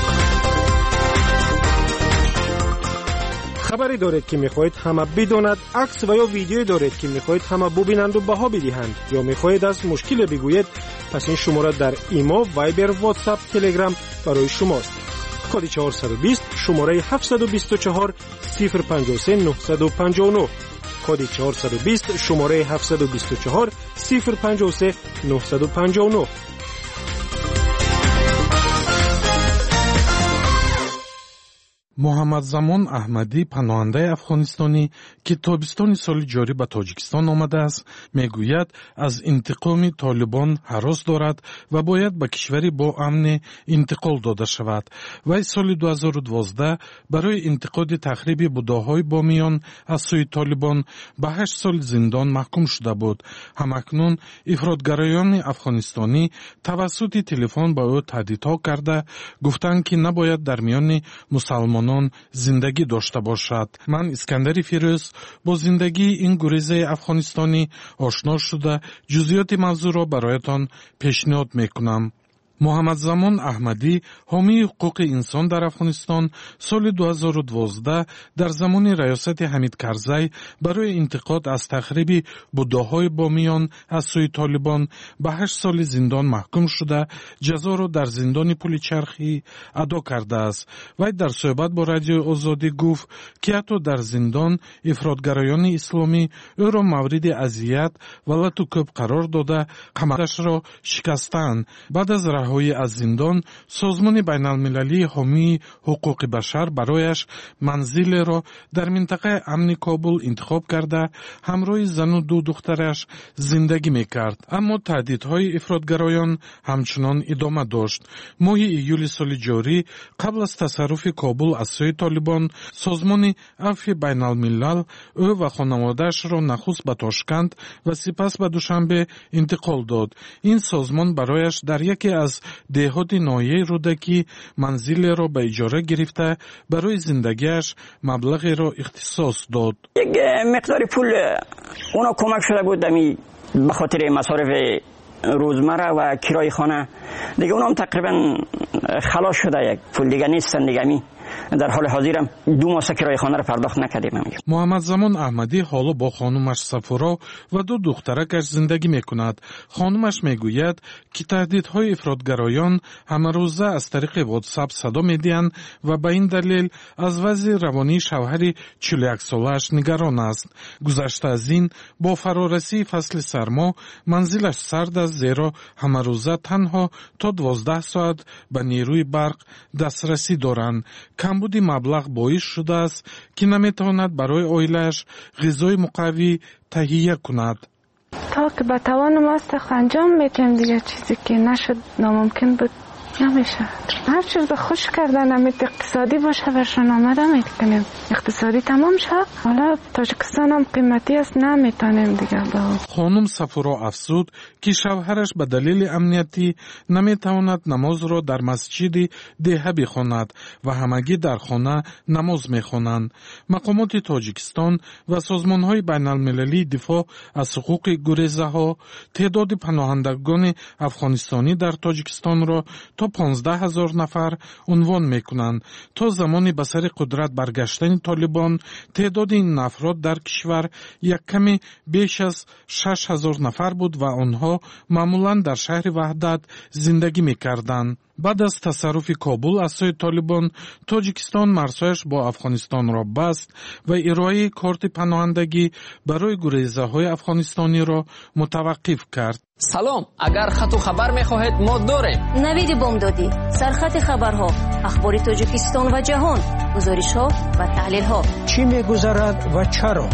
خبری دارید که میخواهید همه بداند، عکس و یا ویدیویی دارید که میخواهید همه ببینند و بها بدهند، یا میخواهید از مشکل بگویید، پس این شماره در ایمو، وایبر، واتساپ، تلگرام برای شماست. کد چهارصد و بیست شماره هفتصد و بیست و چهار صفر پنجاه و سه نهصد و پنجاه و نه. کد چهارصد و بیست شماره هفتصد و بیست و چهار صفر پنجاه و سه نهصد و پنجاه و نه. محمد زمان احمدی پناهنده افغانستانی که تابستان سال جاری به تاجیکستان آمده است میگوید از انتقام طالبان هراس دارد و باید به کشوری با امن انتقال داده شود. وی سال دو هزار و دوازده برای انتقاد تخریب بوداهای بامیان از سوی طالبان به هشت سال زندان محکوم شده بود. همکنون افراطگرایان افغانستانی توسط تلفن با او تهدیدها کرده گفتند که نباید در میان مسلمان زندگی داشته باشد. من اسکندر فیروز با زندگی این گریزه افغانستانی آشنا شده جزئیات موضوع را برایتان پیشنهاد میکنم. محمد زمان احمدی حامی حقوق انسان در افغانستان سال دو هزار و دوازده در زمان ریاست حمید کرزی برای انتقاد از تخریب بوداهای بامیان از سوی طالبان به هشت سال زندان محکوم شده جزا را در زندان پل چرخی ادا کرده است. وی در صحبت با رادیو آزادی گفت که حتی در زندان افراطگرایان اسلامی او را مورد اذیت و لطوکوب قرار داده قمرش را شکستند. بعد از رهایی از زندان سازمان بین المللی حامی حقوق بشر برایش منزل را در منطقه امن کابل انتخاب کرده همراه زن و دو دخترش زندگی میکرد. اما تهدیدهای افراطگرایان همچنان ادامه داشت. ماه ایول سال جاری قبل از تصرف کابل از سوی طالبان سازمان عفو بین الملل او و خانواده‌اش را نخست به تاشکند و سپس به دوشنبه انتقال داد. این سازمان برایش در یکی از دهات ناحیه رودکی منزل را به اجاره گرفته برای زندگیش مبلغی را اختصاص داد. یک مقدار پول اونا کمک شده بود دمی به خاطر مصارف روزمره و کرای خانه دیگه اونم تقریبا خلاص شده، یک پول دیگه نیستن دیگه. می در حال حاضرم دو ماه کرایه خانه را پرداخت نکردیم. محمد زمان احمدی حالا با خانومش صفورا و دو دخترکش زندگی میکند. خانومش میگوید که تهدیدهای افراطگرایان همه روزه از طریق واتساپ صدا میدهند و به این دلیل از وضع روانی شوهر چهل و یک سالش نگران است. گذشته از این با فرارسی فصل سرما منزلش سرد است، زیرا همه روزه تنها تا دوازده ساعت به نیروی برق دسترسی دارند. کمبودی مبلغ باعث شده است که نمیتواند برای عائله‌اش غذای مقوی تهیه کند. تا که به توانم است انجام میتونم دیگه، چیزی که نشد ناممکن بود نمیشه. هر چیز خوش کردن امید اقتصادی باشه برشان آمده میکنیم. اقتصادی تمام شد، حالا تاجیکستان هم قیمتی است نمیتونیم دیگه. با خانم صفورا افزود که شوهرش به دلیل امنیتی نمیتواند نماز را در مسجد دهه بخواند و همگی در خانه نماز میخوانند. مقامات تاجیکستان و سازمانهای بین المللی دفاع از حقوق گریزه ها تعداد پناهندگان افغانستانی در تاجیکستان را تا پانزده هزار نفر عنوان میکنند. تا زمانی به سر قدرت برگشتن طالبان تعداد این افراد در کشور یک کمی بیش از شش هزار نفر بود و آنها معمولا در شهر وحدت زندگی میکردند. بعد از تصرف کابل از سوی طالبان، تاجیکستان مرزهایش با افغانستان را بست و ارائه کارت پناهندگی برای گریزه های افغانستانی را متوقف کرد. سلام، اگر خط و خبر میخواهید ما داریم. نوید بامدادی، سرخط خبرها، اخبار تاجیکستان و جهان، گزارش ها و تحلیل ها. چی میگذرد و چرا؟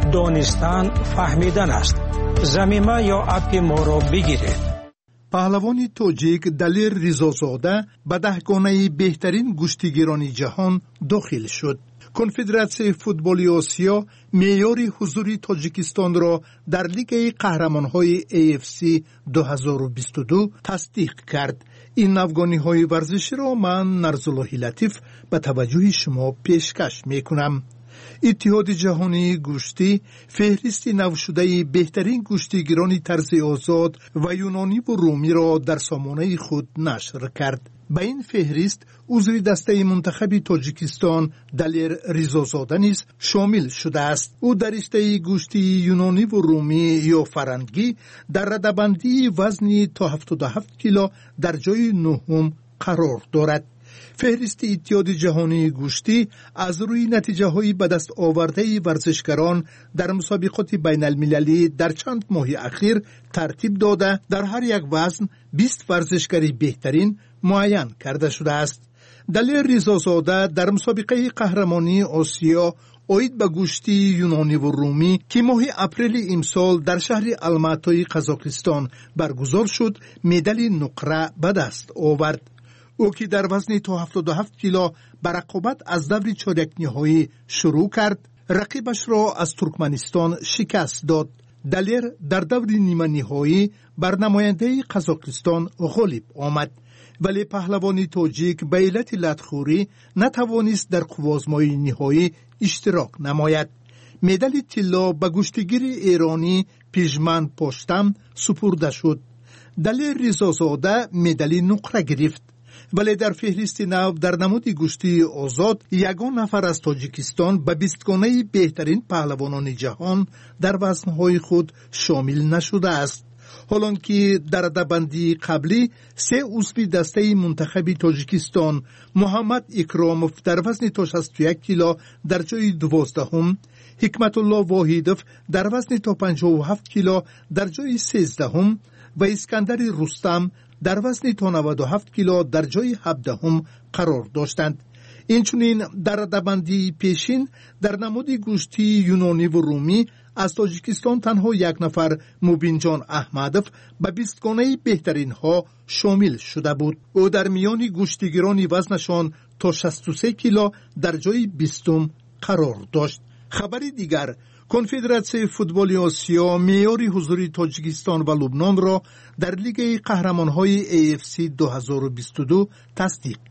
دانستن فهمیدن است. زمینه یا اپ ما را بگیرید. پهلوان تاجیک دلیر ریزازاده به دهگانه بهترین گشتیگیران جهان داخل شد. کنفدراسیون فوتبال آسیا معیار حضور تاجیکستان را در لیگ قهرمان‌های ای اف سی دو هزار و بیست و دو تصدیق کرد. این افغانی‌های ورزشی را من نرزاللهی لطیف به توجه شما پیشکش می‌کنم. اتحاد جهانی گوشتی فهرست نو شده بهترین گوشتیگیران طرز آزاد و یونانی و رومی را در سامانه خود نشر کرد. به این فهرست عضو دسته منتخب تاجیکستان دلیر ریزازاده نیز شامل شده است. او در رشته گوشتی یونانی و رومی یا فرنگی در رده‌بندی وزنی تا هفتاد و هفت کیلو در جای نهم قرار دارد. فهرست اتحاد جهانی گوشتی از روی نتیجه های به دست آورده ورزشکاران در مسابقات بین المللی در چند ماه اخیر ترتیب داده در هر یک وزن بیست ورزشکاری بهترین معین کرده شده است. دلیر ریزازاده در مسابقه قهرمانی آسیا اوید به گوشتی یونانی و رومی که ماه اپریل امسال در شهر الماتای قزاقستان برگزار شد مدال نقره به دست آورد. او که در وزن تا هفتاد و هفت کیلو به رقابت از دور چهارک نهایی شروع کرد، رقیبش را از ترکمنستان شکست داد. دلیر در دور نیمه نهایی بر نماینده قزاقستان غالب آمد، ولی پهلوان تاجیک به علت لطخوری نتوانست در قوازمای نهایی اشتراک نماید. مدال طلا به گشتگیر ایرانی پیژمن پاشتم سپرده شد. دلیر ریزازاده مدال نقره گرفت، ولی در فهرست نو در نمود گوشتی آزاد یگان نفر از تاجیکستان به بیستگانه بهترین پهلوانان جهان در وزنهای خود شامل نشده است. حالان که در رده‌بندی قبلی سه عضو دسته منتخب تاجیکستان محمد اکراموف در وزن تا شصت و یک کیلو در جای دوازدهم، حکمت الله واحدوف در وزن تا پنجاه و هفت کیلو در جای سیزدهم و اسکندر رستم در وزن تا نود و هفت کیلو در جای هفدهم قرار داشتند. اینچنین در رده‌بندی پیشین در نماد گوشتی یونانی و رومی از تاجیکستان تنها یک نفر مبینجان احمدوف به بیستگانه بهترین ها شامل شده بود. او در میان گوشتگیران وزنشان تا شصت و سه کیلو در جای بیستم قرار داشت. خبری دیگر، کنفدراسیون فوتبال آسیا معیار حضور تاجیکستان و لبنان را در لیگ قهرمان‌های ای اف سی دو هزار و بیست و دو تصدیق کرد.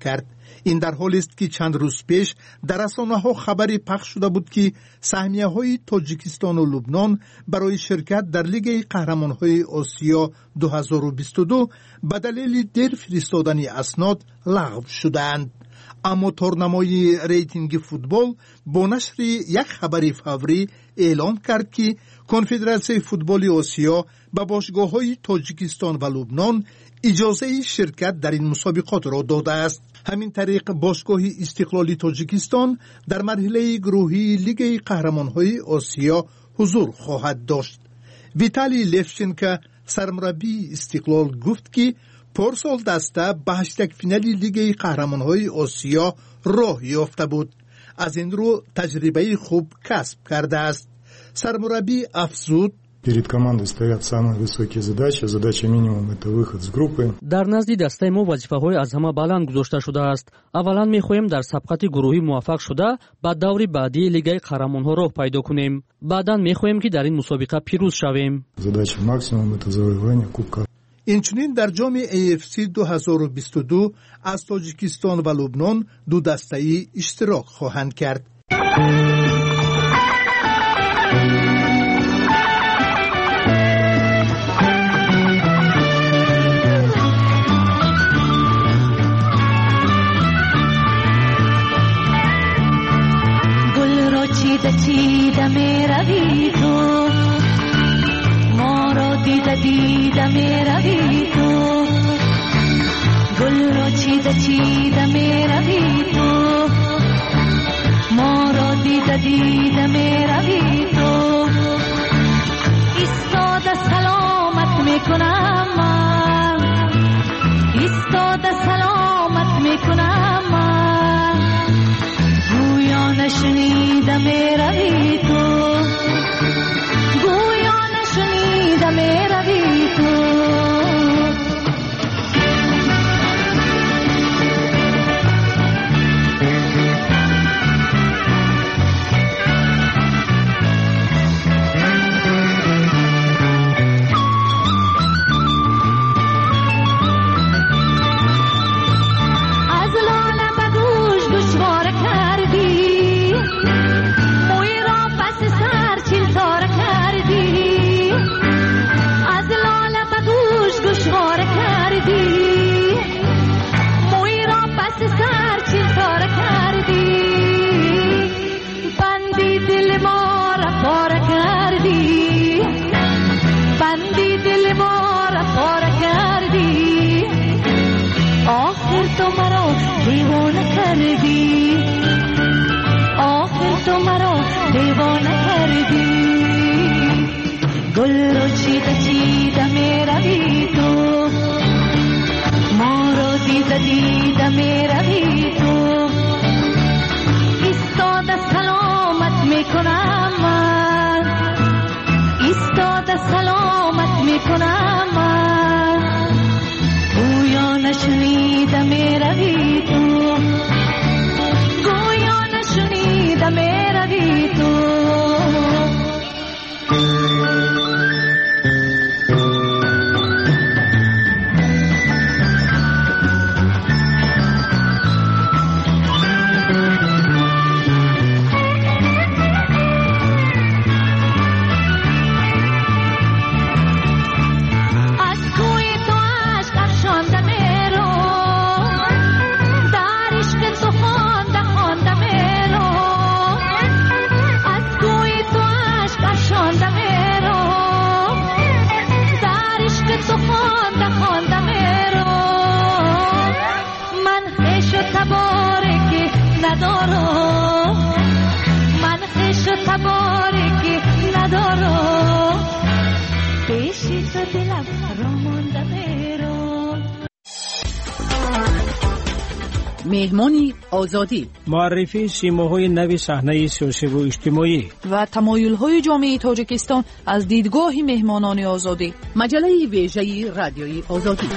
این در حالی است که چند روز پیش در رسانه‌ها خبری پخش شده بود که سهمیه‌های تاجیکستان و لبنان برای شرکت در لیگ قهرمان‌های آسیا دو هزار و بیست و دو به دلیل دیر فرستادن اسناد لغو شدند. اما تورنمای ریتینگ فوتبال با نشر یک خبر فوری اعلام کرد که کنفدراسیون فوتبال آسیا به باشگاه‌های تاجیکستان و لبنان اجازه شرکت در این مسابقات را داده است. همین طریق باشگاه استقلالی تاجیکستان در مرحله گروهی لیگ قهرمان‌های آسیا حضور خواهد داشت. ویتالی لفچنکو سرمربی استقلال گفت که پارسال دسته به هشتگ فینالی لیگ قهرمان‌های آسیا راه یافته بود. از این رو تجربه خوب کسب کرده است. سرمربی افزود: перед командой стоят самые высокие задачи. Задача минимум это выход с группы. در نزد دسته ما وظیفه‌های از همه بلند گذاشته شده است. اولا می‌خواهیم در سبقت گروهی موفق شده با دور بعدی لیگ قهرمان‌ها راه پیدا کنیم. بعداً می‌خواهیم که در این مسابقه پیروز شویم. Задача максимум это завоевание кубка. اینچنین در جام ای اف سی دو هزار و بیست و دو از تاجیکستان و لبنان دو دسته‌ای اشتراک خواهند کرد. گل رو چیده چیده می روی تو، ما رو دیده دیده می روی تو. گل رو چیده چیده می روی تو، ما رو دیده دیده می روی تو. ایستاده سلامت می کنم من، ایستاده سلامت می کنم من. گویا نشنیده می روی تو، گویا نشنیده می روی تو. مهمانی آزادی، معرفی سیماهای نوی صحنه سیاسی و اجتماعی و تمایل‌های جامعه تاجیکستان از دیدگاه مهمانان آزادی. مجله ویژه رادیوی آزادی.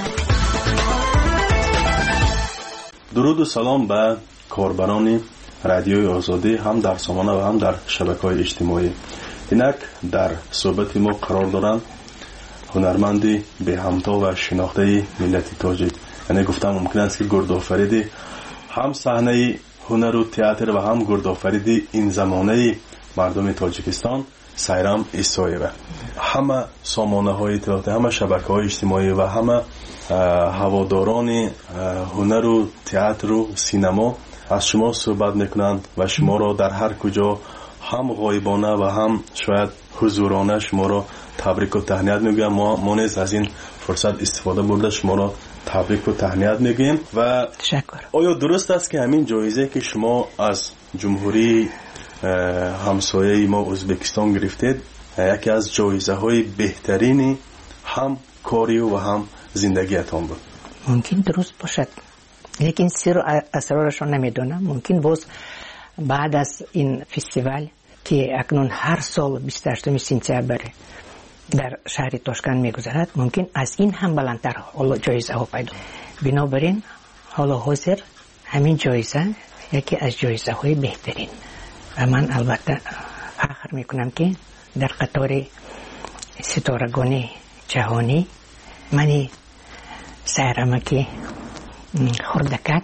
درود و سلام به کاربران رادیوی آزادی، هم در سامانه و هم در شبکه‌های اجتماعی. اینک در صحبت ما قرار دارند هنرمندی به همتا و شناخته ملت تاجیک. یعنی گفتم ممکن است که گردآفریدی هم صحنه هنر و تئاتر و هم گردآفریدی این زمانه مردم تاجیکستان سایرام ایسایه همه سامانه های اطلاعات، همه شبکه های اجتماعی و همه هواداران هنر و تئاتر و سینما از شما صحبت میکنند و شما را در هر کجا هم غایبانه و هم شاید حضورانه شما را تبریک و تهنیت میگم. ما ما نیز از این فرصت استفاده برده شما را تبریک و تهنیت میگیم. و تشکر. آیا درست است که همین جایزه که شما از جمهوری همسایه ما ازبکستان گرفتید یکی از جایزه های بهترینی هم کاری و هم زندگیتان بود؟ ممکن درست باشد، لیکن سر و اسرارشون نمیدونم. ممکن باز بعد از این فستیوال که اکنون هر سال بیست و هشتم سپتامبر در شهر تاشکند میگذرد، ممکن از این هم بلندتر حالا جایزه ها پیدا. بنابراین حالا حاضر همین جایزه یکی از جایزه های بهترین و من البته فخر میکنم که در قطار ستارگان جهانی منی سیرمکی خردکک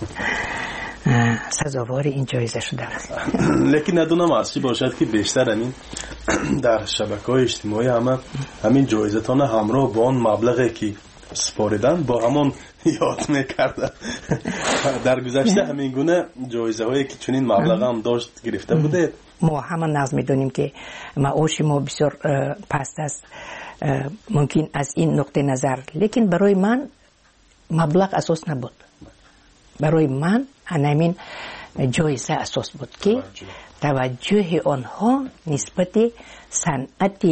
سزاوار این جایزه شده است. لیکن ندونم اصلی باشد که بیشتر همین در شبکه‌های اجتماعی همه همین جایزتان همراه با آن مبلغی که سپاریدن با همان یاد میکردن. در گذشته همین گونه جایزه هایی که چنین مبلغ هم داشت گرفته بوده؟ ما همه نظر میدونیم که معاش ما بسیار پست است ممکن از این نقطه نظر، لیکن برای من مبلغ اساس نبود. برای من همین جایزه اساس بود که توجه آنها نسبت صنعت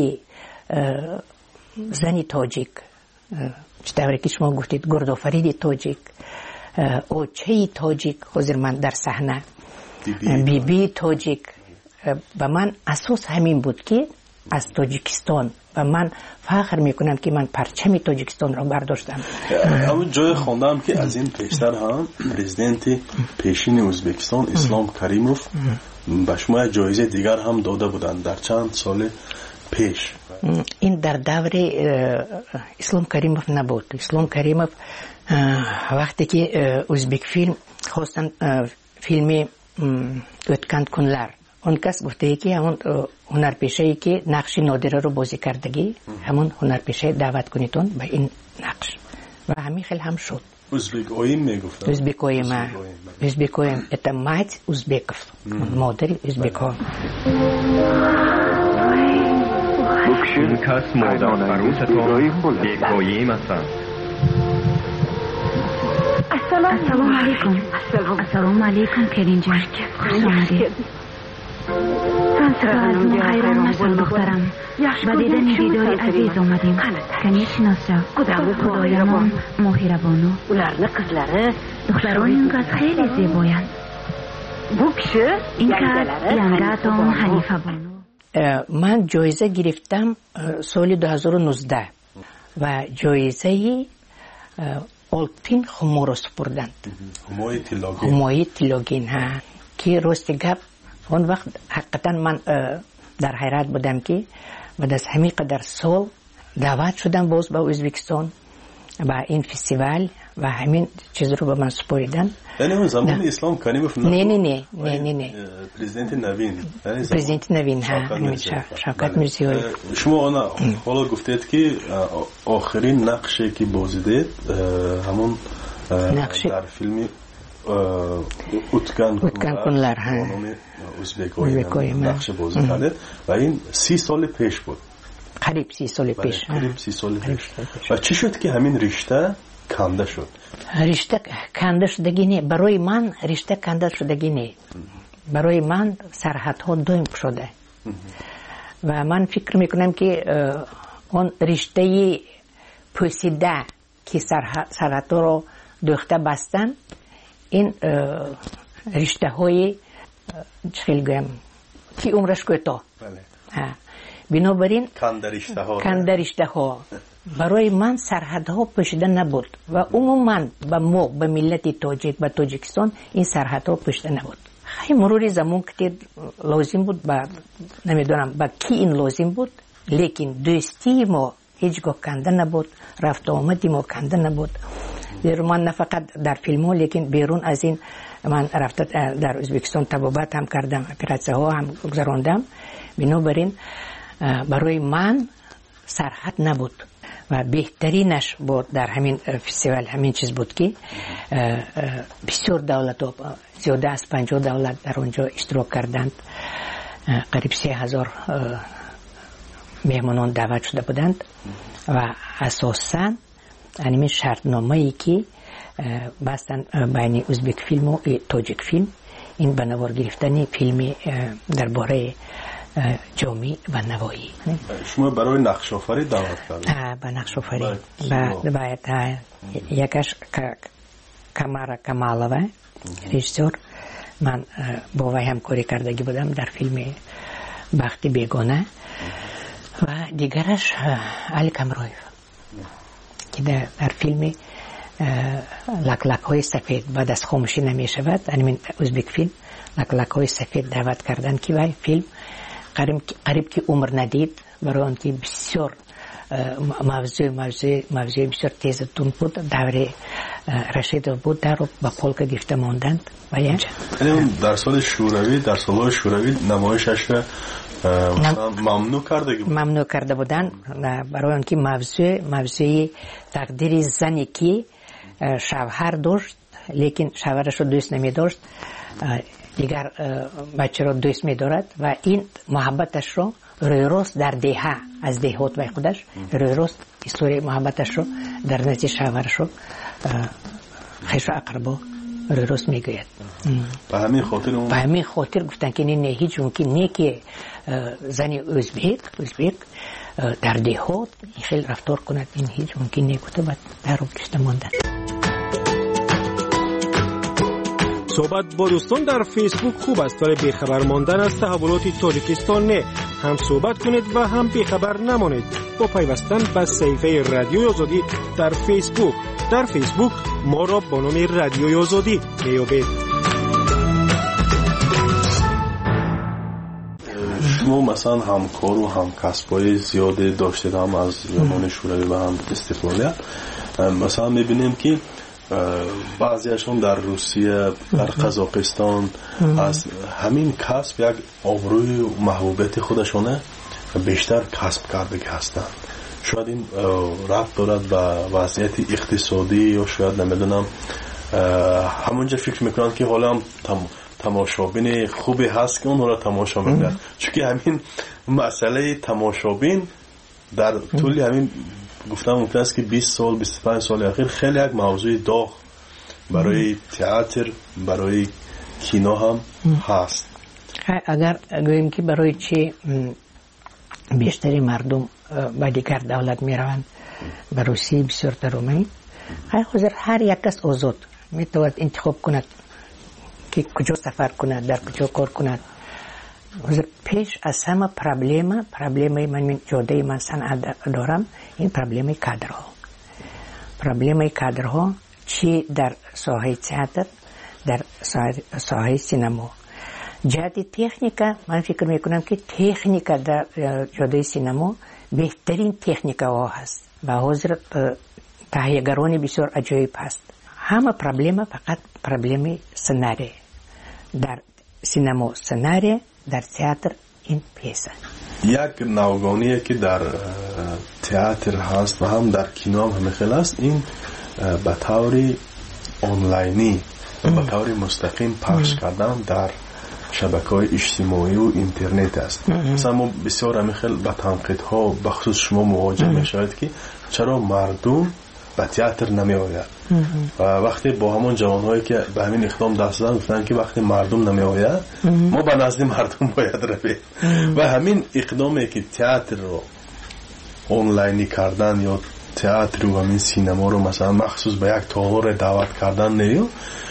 زنی تاجیک، چطوری که شما گفتید گردآفرید تاجیک، اوچه تاجیک، حضور من در صحنه بی بی تاجیک، و من اساس همین بود که از تاجیکستان و من فخر میکنم که من پرچم تاجیکستان را برداشتم. اما جای خواندم که از این پیشتر هم پرزیدنت پیشین ازبکستان اسلام کریموف به شما جایزه دیگر هم داده بودند در چند سال پیش. این در دور اسلام کریموف نبود. اسلام کریموف وقتی که ازبک فیلم خواستن فیلم اوتکند کنلر، اون کس گفته که همون هنرپیشه‌ای که نقش نادره رو بازی کردگی همون هنرپیشه دعوت کنیتون به این نقش و همین خیلی هم شد. ازبک اویم میگفتن. ازبک اویم ازبک اویم это мать узбеков، مادر ازبک ها. این کس مادر فروستان بیکاییم هستند. السلام علیکم. السلام علیکم کریم جان، خوش آمدید. سلام خیران مشال دخترم، و دیدن دیدار عزیز آمدیم. کنی شناسا خدایمان ماهربانو دختران این کس خیلی زیبایند. این کس ینگاتون حنیفه بانو. من جایزه گرفتم سال دو هزار و نوزده و جایزه آلپین خمورو سپردند. همای تیلوگین ها که راست گپ اون وقت حقیقتا من در حیرت بودم که بعد از همین قدر سال دعوت شدم باز به ازبکستان و این فستیوال و همین چیز رو به من سپاریدن. یعنی اون زمان اسلام کریموف نه نه نه نه نه نه پرزیدنت نوین پرزیدنت نوین ها شوکت میرزیوی. شما انا حالا گفتید که آخرین نقشی که بازیدید همون در فیلمی اوتکند کنلر ها ازبکوی نقش بازی کرده و این سی سال پیش بود. قریب سی سال پیش. قریب سی سال پیش. و چی شد که همین رشته کنده شد؟ رشته کنده شدگی نه، برای من رشته کنده شدگی نه، برای من سرحدها دویم شده و من فکر میکنم که اون رشته پوسیده که سرحدها رو دوخته بستن این رشته های چخیل گویم که عمرش کوتاه. بنابراین کنده رشته ها برای من سرحدها پوشیده نبود و عموما به ما به ملت تاجیک به تاجیکستان این سرحدها پوشیده نبود. خیلی مرور زمان که لازم بود با نمیدونم با کی این لازم بود، لیکن دوستی ما هیچگاه کنده نبود، رفت آمدی ما کنده نبود. من نه فقط در فیلم ها لیکن بیرون از این من رفته در ازبکستان طبابت هم کردم، اپراسیون ها هم گذراندم. بنابراین برای من سرحد نبود و بهترینش بود در همین فستیوال همین چیز بود که بسیار دولت ها زیاده از پنجاه دولت در اونجا اشتراک کردند. قریب سه هزار مهمانان دعوت شده بودند و اساساً همین شرطنامه ای که بستن بین ازبک فیلم و تاجیک فیلم، این به نوار گرفتن فیلم درباره جامعه و نوایی. شما برای نقش آفری دعوت کردید؟ به نقش آفری باید یکش کمارا کمالوه رژیسور، من با وی همکاری کردگی بودم در فیلم بخت بیگانه، و دیگرش علی کمرویف که در, در فیلم لک لک های سفید بعد از خاموشی نمی شود، همین ازبک فیلم لک لک های سفید دعوت کردن که وی فیلم قریب, قریب که عمر ندید، برای آن که بسیار موضوع موضوع موضوع بسیار تیز تون بود، دوره رشید بود، در رو با پولک گرفته ماندند. و یعنی در سال شوروی در سال شوروی نمایشش ممنوع کرده بود ممنوع کرده بودن، برای آن که موضوع موضوع تقدیر زنی که شوهر داشت لیکن شوهرش رو دوست نمی داشت، دیگر بچه رو دوست می دارد و این محبتش رو روی راست در دهه از دهات و خودش روی راست استوری محبتش رو در نزد شوهرش رو خیش و اقربا روی راست می گوید. به همین خاطر به همین خاطر گفتن که نه هیچ ممکن نه که زنی ازبک ازبک در دهات خیلی رفتار کند، این هیچ ممکن نه گفته بعد در رو کشته ماندن. صحبت با دوستان در فیسبوک خوب است، ولی بیخبر ماندن از تحولات تاجیکستان نه. هم صحبت کنید و هم بیخبر نمانید با پیوستن به صفحه رادیوی آزادی در فیسبوک. در فیسبوک ما را با نام رادیوی آزادی میابید. شما مثلا همکار و همکسبای زیاده داشتید، هم از زمان شوروی و هم استقلالیت. مثلا میبینیم که بعضیشون در روسیه، در قزاقستان از همین کسب یک آبروی و محبوبیت خودشونه بیشتر کسب کرده هستند. شاید این ربط دارد به وضعیت اقتصادی یا شاید نمیدونم همونجا فکر میکنن که حالا هم تم تماشابین خوبی هست که اون را تماشا میکنن، چون که همین مسئله تماشابین در طول همین گفتم ممکن است که بیست سال بیست و پنج سال اخیر خیلی یک موضوع داغ برای تئاتر برای کینو هم هست. اگر گوییم که برای چی بیشتری مردم با دیگر دولت می روند به روسیه بسیار ترومی، حاضر هر یک کس آزاد می تواند انتخاب کند که کجا سفر کند، در کجا کار کند. حاضر پیش از همه پرابلم پرابلم من من جاده من صنعت دارم، این پرابلم کادرها پرابلم کادرها چی در ساحه تئاتر، در ساحه سینما. جهت تکنیکا من فکر میکنم که تکنیکا در جاده سینما بهترین تکنیکا ها هست و حاضر تهیه‌گرانی بسیار عجیب هست. همه پرابلم فقط پرابلم سناریو، در سینما سناریو، در تئاتر این پیسه. یک نوگانیه که در تئاتر هست و هم در کینو هم خیلی است، این به طور آنلاینی به طور مستقیم پخش کردن در شبکه‌های اجتماعی و اینترنت است. مثلا ما بسیار همیخیل با تنقیدها بخصوص شما مواجه میشوید که چرا مردم به تئاتر نمی آید و وقتی با همون جوانهایی که به همین اقدام دست دادن گفتن که وقتی مردم نمی آید ما به نزد مردم باید رویم و همین اقدامی که تئاتر رو آنلاینی کردن یا تئاتر و همین سینما رو مثلا مخصوص به یک تالار دعوت کردن نیو،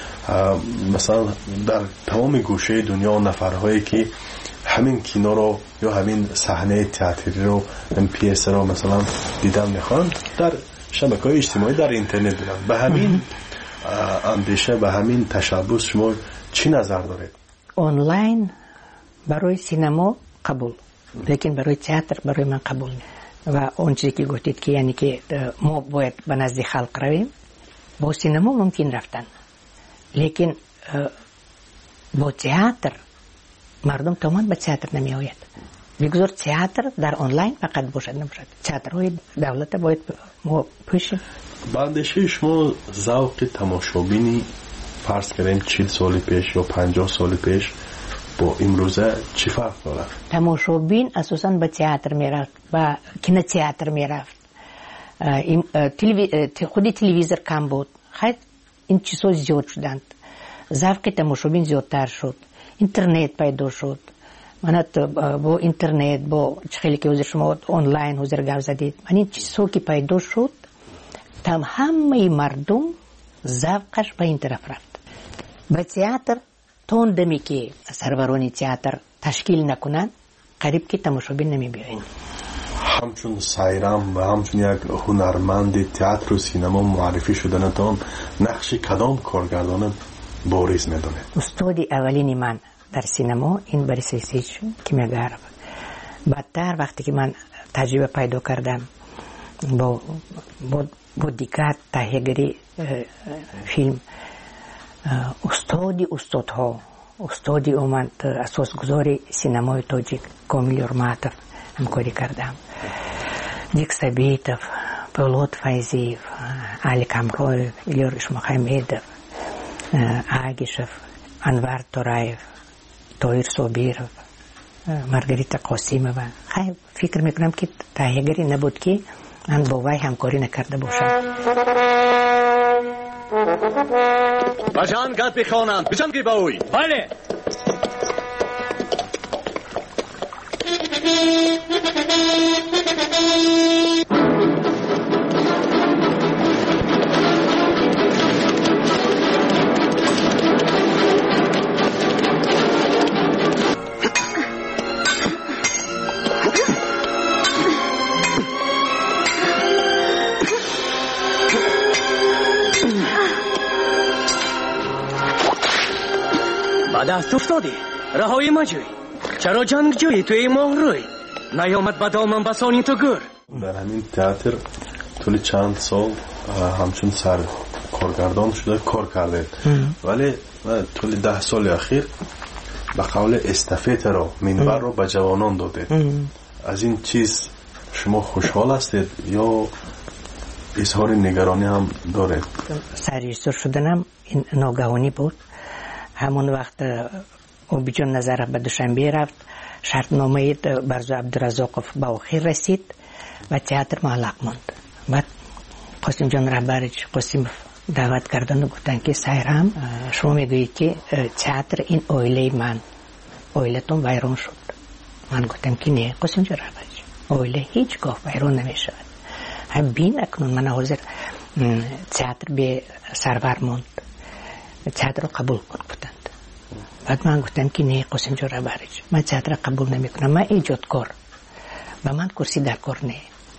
مثلا در تمام گوشه دنیا نفرهایی که همین کینو رو یا همین صحنه تئاتری رو این پیس رو مثلا دیدن میخوان در شبکه‌های اجتماعی در اینترنت دیدن. به همین اندیشه به همین تشبث شما چی نظر دارید؟ آنلاین برای سینما قبول، لیکن برای تئاتر برای من قبول نیست. و اون چیزی که گفتید که یعنی که ما باید به نزد خلق رویم، با سینما ممکن رفتن، لیکن با تئاتر مردم تمام به تئاتر نمی آید. بگذار تئاتر در آنلاین فقط باشد نباشد. تئاترهای دولت باید ما پیش. بعدش شما ذوق تماشابینی فرض کردیم چهل سال پیش یا پنجاه سال پیش با امروزه چی فرق داره؟ تماشابین اساساً به تئاتر میرفت و کینو تئاتر میرفت. خودی تلویزیون کم بود. خیلی این چیزها زیاد شدند. ذوق تماشابین زیادتر شد. اینترنت پیدا شد. من با اینترنت با خیلی که حضور شما آنلاین حضور گفت زدید. من این چیزها که پیدا شد تم همه مردم ذوقش به این طرف رفت. به تئاتر تون دمی که سرورانی تئاتر تشکیل نکنن قریب که تماشابین نمی بیاین. همچون سایرام و همچون یک هنرمند تئاتر و سینما معرفی شدنتان نقش کدام کارگردان بارز میدونه؟ استادی اولینی من در سینما این بریس سیچ کیمیاگر. بعدتر وقتی که من تجربه پیدا کردم با با, با دیگر تهیه‌گری فیلم استادی استادها استادی اومد اساسگذار سینمای تاجیک کامیل یورماتوف همکاری کردم. دیک سبیتوف، پولاد فایزیف، علی کامرویف، ایلور اشمخمیدوف، آگیشوف، انوار تورایف، تویر صوبیروف، مارگریتا قاسیمووا. خیلی فکر میکنم که تهیه‌گری نبود که من با وی همکاری نکرده باشم. بجان گاد بخوانم بجان که باوی. بله. دست افتادی رهایی مجوی چرا جنگ جویی توی ماه روی نیامد با دامن بسانی تو گر. در همین تئاتر طول چند سال همچون سر کارگردان شده کار کرده ولی طول ده سال اخیر به قول استافت رو منبر رو به جوانان داده. از این چیز شما خوشحال هستید یا اظهار نگرانی هم داره؟ سرریزور شدنم این ناگهانی بود. همون وقت او بیجان نظر به دوشنبه رفت شرطنامه برزو عبدالرزاقов به آخر رسید و تئاتر معلق ماند. بعد قاسم جان رهبرش قاسم دعوت کردن و گفتن که سایرام شما میگویید که تئاتر این اویله من اویلتون ویران شد. من گفتم که نه قاسم جان رهبرش اویله هیچ گاه ویران نمیشود. هم بین اکنون من حاضر تئاتر به سرور ماند. تئاتر رو قبول کن بودند. بعد من گفتم که نه قاسم جان رهبرش من تئاتر قبول نمی کنم. من ایجادکار و من کرسی در کار نه.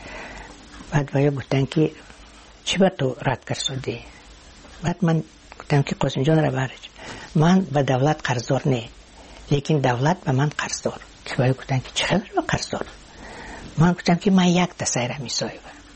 بعد ویا گفتن که چی با تو رد کرده؟ بعد من گفتم که قاسم جان رهبرش من به دولت قرضدار نه لیکن دولت به من قرضدار. که ویا گفتن که چقدر به قرضدار؟ من گفتم که من یک تصایر میسایم.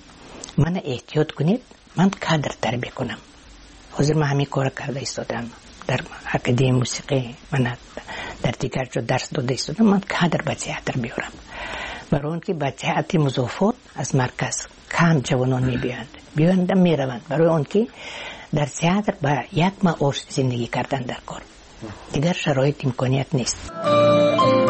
من احتیاط کنید من کادر تربیت کنم. حاضر من همین کار کرده ایستادم در اکادمی موسیقی من در دیگر جا درس داده ایستادم. من کادر به تئاتر بیارم برای اون که به تئاتر مضافات از مرکز کم جوانان میبیاند بیاند میروند برای اون که در تئاتر با یک معاش زندگی کردن در کار دیگر شرایط امکانیت نیست.